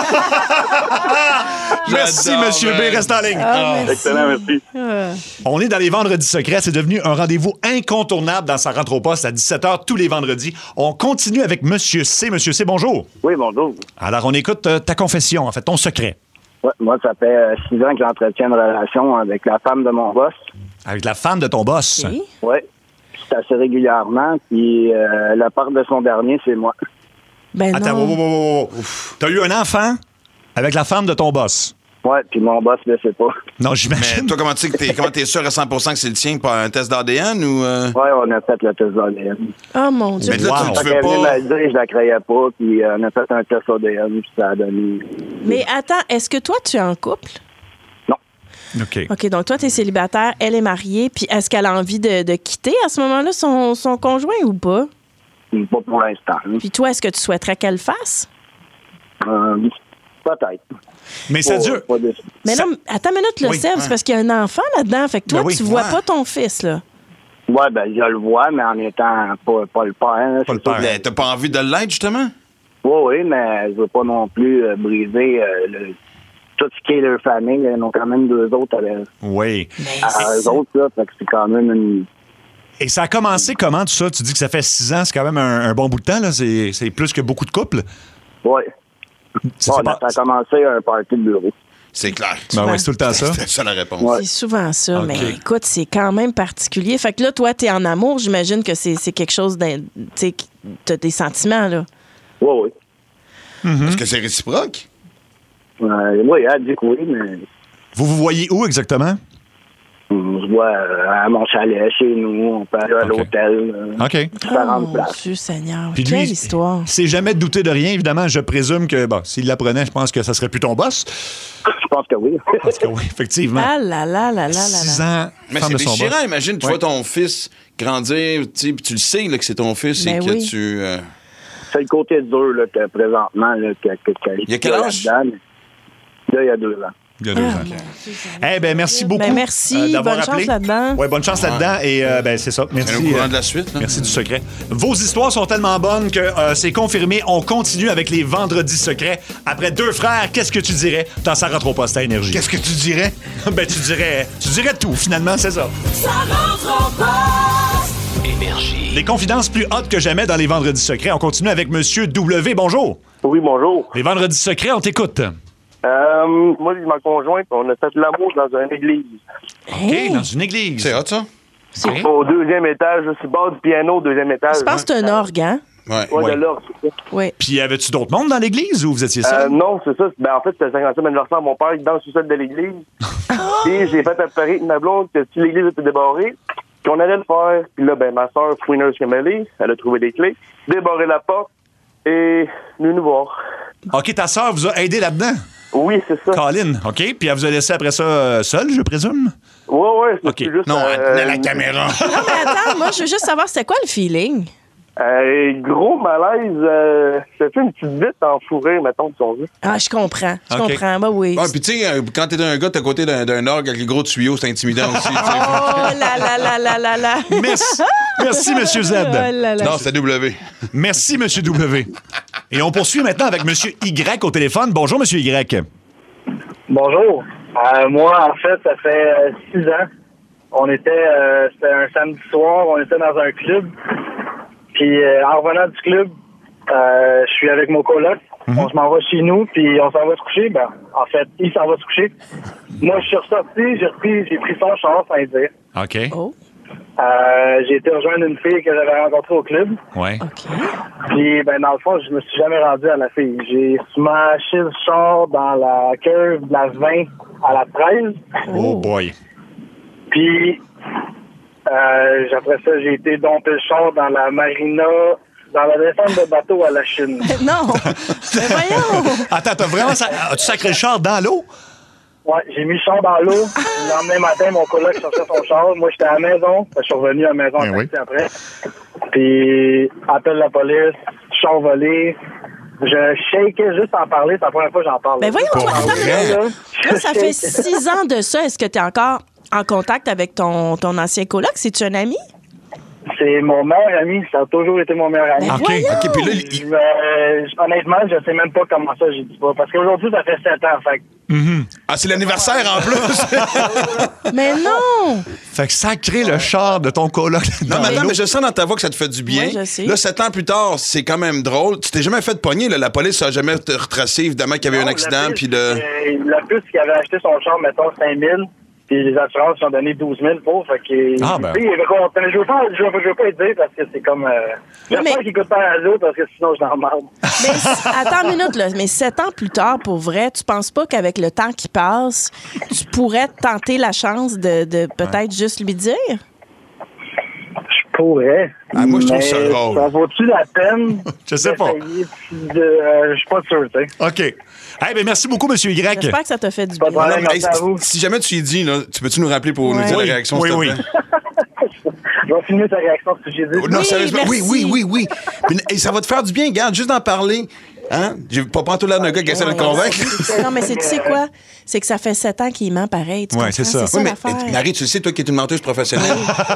Merci, Monsieur B. Reste en ligne. Ah, merci. Excellent, merci. Ah. On est dans les Vendredis secrets. C'est devenu un rendez-vous incontournable dans sa rentre au poste à dix-sept heures tous les vendredis. On continue avec Monsieur C. Monsieur C, bonjour. Oui, bonjour. Alors, on écoute euh, ta confession, en fait, ton secret. Ouais, moi, ça fait euh, six ans que j'entretiens une relation avec la femme de mon boss. Avec la femme de ton boss? Oui. Oui. C'est assez régulièrement. Puis euh, la part de son dernier, c'est moi. Ben Attends, non. wow, wow, wow. T'as eu un enfant avec la femme de ton boss? Ouais, puis mon boss ne le sait pas. Non, j'imagine. Mais toi, comment tu sais que t'es, comment t'es sûr à cent pour cent que c'est le tien par un test d'A D N ou... Euh... Ouais, on a fait le test d'A D N. Oh mon Dieu. Mais là, wow. tu, tu veux pas... Elle m'a dit, je la croyais pas, puis on a fait un test A D N, puis ça a donné... Mais attends, est-ce que toi, tu es en couple? Non. OK. OK, donc toi, tu es célibataire, elle est mariée, puis est-ce qu'elle a envie de, de quitter à ce moment-là son, son conjoint ou pas? pas pour l'instant. Hein. Puis toi, est-ce que tu souhaiterais qu'elle le fasse? Euh, peut-être. Mais ça Pas- dure. pas de- Mais Ça- là, attends une minute, le Oui, Seb, ouais. c'est parce qu'il y a un enfant là-dedans. Fait que toi, Ben oui, tu vois ouais. pas ton fils, là. Ouais, ben, je le vois, mais en étant pas, pas le père. hein, Pas c'est le sûr père. Ben, t'as pas envie de l'être, justement? que- Oui, oui, mais je veux pas non plus euh, briser euh, le- tout ce qui est leur famille. Ils ont quand même deux autres à, Oui. à eux autres, là. Fait que c'est quand même une. Et ça a commencé comment, tout ça? Tu dis que ça fait six ans, c'est quand même un, un bon bout de temps, là. C'est, c'est plus que beaucoup de couples. Oui. Ça, Ouais, c'est ben, pas- ça a commencé un party de bureau. C'est clair. Ben ouais, c'est tout le temps ça. C'était ça la réponse. Ouais. C'est souvent ça, Ok. mais écoute, c'est quand même particulier. Fait que là, toi, t'es en amour, j'imagine que c'est, c'est quelque chose d'un. Tu sais, qui- t'as des sentiments, là. Oui, oui. Est-ce que c'est réciproque? Euh, oui, elle dit que oui, mais Vous vous voyez où exactement? on se voit euh, à mon chalet, chez nous, on peut aller à Ok. l'hôtel. euh, OK. Oh, différentes mon places. Dieu Seigneur, Puis quelle lui, histoire. c'est jamais douté de rien, évidemment. Je présume que, bon, s'il l'apprenait, je pense que ça serait plus ton boss. Je pense que oui. Parce que oui, effectivement. Ah là là là là là Six là. ans, Mais femme c'est de son déchirant, boss. imagine, tu Ouais. vois ton fils grandir, tu sais, puis tu le sais là, que c'est ton fils et Ben que oui. tu... euh, C'est le côté dur là, que présentement. Là, que, que, que- Il y a quel âge? là-dedans, mais Là, il y a deux ans. Il y a deux Ah, ans. mon Eh bien, merci beaucoup. Ben, merci. euh, d'avoir Bonne appelé. chance là-dedans. Oui, bonne chance là-dedans. Et euh, ben, c'est ça. Merci. Tiens-nous au courant euh, de la suite. là. Merci du secret. Vos histoires sont tellement bonnes que euh, c'est confirmé. On continue avec les vendredis secrets. Après deux frères, qu'est-ce que tu dirais dans Ça rentre au poste à Énergie? Qu'est-ce que tu dirais? ben, tu dirais, tu dirais tout, finalement, c'est ça. Ça rentre au poste. Énergie. Les confidences plus hautes que jamais dans les vendredis secrets. On continue avec Monsieur W. Bonjour. Oui, bonjour. Les vendredis secrets, on t'écoute. Euh, moi et ma conjointe, on a fait de l'amour dans une église. OK, dans une église. C'est hot, ça? OK. Au deuxième étage, sur le bord du piano, au deuxième étage. Je pense que c'est un orgue, hein? Ouais. Ouais, Ouais. de l'orgue, c'est ça. Oui. Puis, avais-tu d'autres mondes dans l'église ou vous étiez Euh, seul? non, c'est ça. Ben, en fait, c'était le cinquantième anniversaire de mon père dans le sous-sol de l'église. Et j'ai fait appareil avec ma blonde que si l'église était débarrée, qu'on allait le faire. Puis là, ben, ma soeur, fouineuse comme elle est, elle a trouvé des clés, débarré la porte et venue nous voir. OK, ta sœur vous a aidé là-dedans? Oui, c'est ça. Colin, OK. Puis, elle vous a laissé après ça euh, seul, je présume? Ouais, ouais, c'est OK. juste... Non, euh, elle tenait la caméra. Non, mais attends, moi, je veux juste savoir, c'était quoi le feeling? Euh, gros malaise, euh, c'est une petite bite en fourré, mettons, si on veut. Ah, je comprends. Je OK. comprends. Ben oui. Ouais, puis tu sais, euh, quand t'es un gars, t'es à côté d'un, d'un orgue avec les gros tuyaux, c'est intimidant aussi. tu sais. Oh là là là là là là. Merci. Merci, Monsieur Z. Oh là là. Non, c'est W. Merci, Monsieur W. Et on poursuit maintenant avec Monsieur Y au téléphone. Bonjour, Monsieur Y. Bonjour. Euh, moi, en fait, ça fait euh, six ans. On était, euh, c'était un samedi soir, on était dans un club. Puis euh, en revenant du club, euh, je suis avec mon coloc. On se m'en va chez nous, puis on s'en va se coucher. Ben, en fait, il s'en va se coucher. Moi, je suis ressorti, j'ai repris, j'ai pris son char sans le dire. OK. Oh, Euh, j'ai été rejoindre une fille que j'avais rencontrée au club. Ouais. OK. Puis, ben, dans le fond, je me suis jamais rendu à la fille. J'ai smashé le char dans la curve de la vingt à la treize. Oh boy. Puis, euh, après ça, j'ai été dompé le char dans la marina, dans la descente de bateau à la Chine. Non! Mais voyons! Attends, t'as vraiment... sa- As-tu sacré le char dans l'eau? Ouais, j'ai mis le char dans l'eau. Le lendemain matin, mon coloc cherchait son char. Moi, j'étais à la maison. Je suis revenu à la maison Ben en taxi après. Puis, appelle la police, char volé. Je shakeais juste en parler. C'est la première fois que j'en parle. Ben voyons, Juste en attends, parler, là. là. Là, ça fait six ans de ça. Est-ce que tu es encore en contact avec ton, ton ancien coloc? C'est-tu un ami? C'est mon meilleur ami. Ça a toujours été mon meilleur ami. Ben OK. voyons! OK, puis là, il- Je me- honnêtement, je sais même pas comment ça j'ai dit pas. Parce qu'aujourd'hui, ça fait sept ans. Fait que Ah, c'est l'anniversaire en plus! Mais non! Fait que sacré le char de ton coloc Non, dans mais attends, l'eau. mais je sens dans ta voix que ça te fait du bien. Ouais, je sais. Là, sept ans plus tard, c'est quand même drôle. Tu t'es jamais fait pogner, là. La police n'a jamais te retracé, évidemment, qu'il y avait eu un non, accident, la puis puce, de... euh, La puce qui avait acheté son char, mettons, cinq mille. Puis les assurances ils ont donné douze mille pour. Fait que. Ah, ben. Tu sais, il avait quoi, je veux pas, je veux, je veux pas le dire parce que c'est comme. Euh, J'espère mais- qu'il écoute pas la radio parce que sinon je l'en marre. Mais s- attends une minute, là. Mais sept ans plus tard, pour vrai, tu penses pas qu'avec le temps qui passe, tu pourrais tenter la chance de, de peut-être juste lui dire? Je pourrais. Ah, moi, je trouve mais ça drôle. Ça vaut-tu la peine? Je sais pas. d'essayer de- euh, Je suis pas sûr, tu sais. OK. Eh bien, merci beaucoup, Monsieur Y. J'espère que ça t'a fait du Pas de bien. problème, Hey, merci à vous. si, si jamais tu y dis, là, tu peux-tu nous rappeler pour Ouais. nous dire la réaction, Oui, s'il te oui. plaît? Je vais filmer ta réaction sur ce que j'ai dit. Non, sérieusement, oui, oui, oui, oui. Et ça va te faire du bien, regarde, juste d'en parler. Hein? J'ai pas prendre tout l'air d'un gars qui essaie de le convaincre. Non, mais c'est, tu sais quoi? C'est que ça fait sept ans qu'il ment pareil. Tu ouais, comprends? c'est ça. C'est ça oui, l'affaire. mais, Marie, tu le sais, toi qui es une menteuse professionnelle.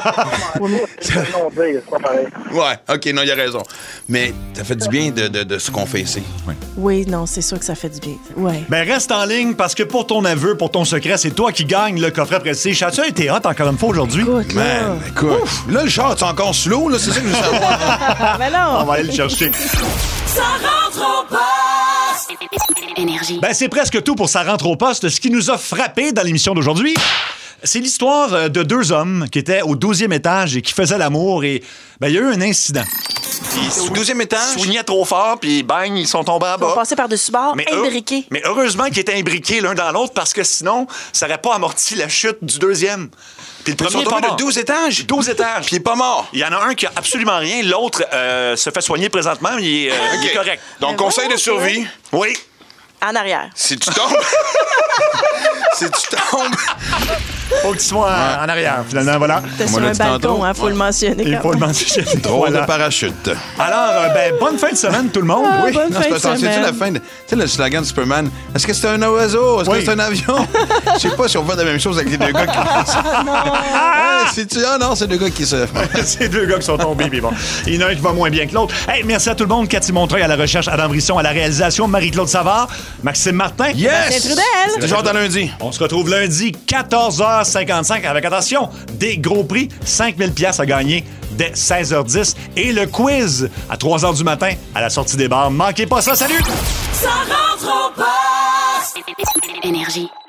Ouais, OK, non, il a raison. Mais ça fait du bien de, de, de se confesser. Oui. Oui, non, c'est sûr que ça fait du bien. Ouais. Ben, reste en ligne parce que pour ton aveu, pour ton secret, c'est toi qui gagne le coffret Prestige. As-tu été hot encore une fois aujourd'hui? Écoute, là. Man, écoute. Ouf. Là, le char, tu es encore slow, là, c'est ça que je veux savoir. Mais non. On va aller le chercher. Ça rentre au poste. Énergie. Ben, c'est presque tout pour Ça rentre au poste. Ce qui nous a frappé dans l'émission d'aujourd'hui, c'est l'histoire de deux hommes qui étaient au douzième étage et qui faisaient l'amour et ben, il y a eu un incident. Au douzième étage? Soignaient trop fort, puis bang, ils sont tombés à Ils vont bas. passer par-dessus bord, Mais heure- imbriqués. Mais heureusement qu'ils étaient imbriqués l'un dans l'autre parce que sinon, ça n'aurait pas amorti la chute du deuxième. Puis le Ils premier sont est pas tombés mort. de douze étages? douze étages. Puis il est pas mort. Il y en a un qui a absolument rien, l'autre euh, se fait soigner présentement, mais il est, euh, il est OK. correct. Donc, Mais conseil de voyons, survie. Oui. En arrière. Si tu tombes. si tu tombes. Faut que tu sois en, en arrière, finalement, voilà. T'es On sur l'a un dit balcon, tantôt. hein, faut le mentionner. Il quand faut le même. mentionner. Drôle Voilà. de parachute. Alors, euh, ben, bonne fin de semaine, tout le monde. Ah, oui. bonne Non, fin c'est de pas ça. C'est-tu semaine. la fin de. Tu sais, le slogan de Superman. Est-ce que c'est un oiseau? Est-ce Oui. que c'est un avion? Je sais pas si on fait la même chose avec les deux gars qui. Ah, c'est-tu. Ah non, c'est deux gars qui se. C'est deux gars qui sont tombés, mais bon. Il y en a un qui va moins bien que l'autre. Hey, merci à tout le monde. Cathy Montreuil à la recherche, Adam Brisson à la réalisation, Marie-Claude Savard, Maxime Martin. Yes! Trudel. C'est toujours dans lundi. On se retrouve lundi, quatorze heures cinquante-cinq, avec, attention, des gros prix, cinq mille dollars à gagner dès seize heures dix et le quiz à trois heures du matin à la sortie des bars. Manquez pas ça, salut! Ça rentre au poste. Énergie.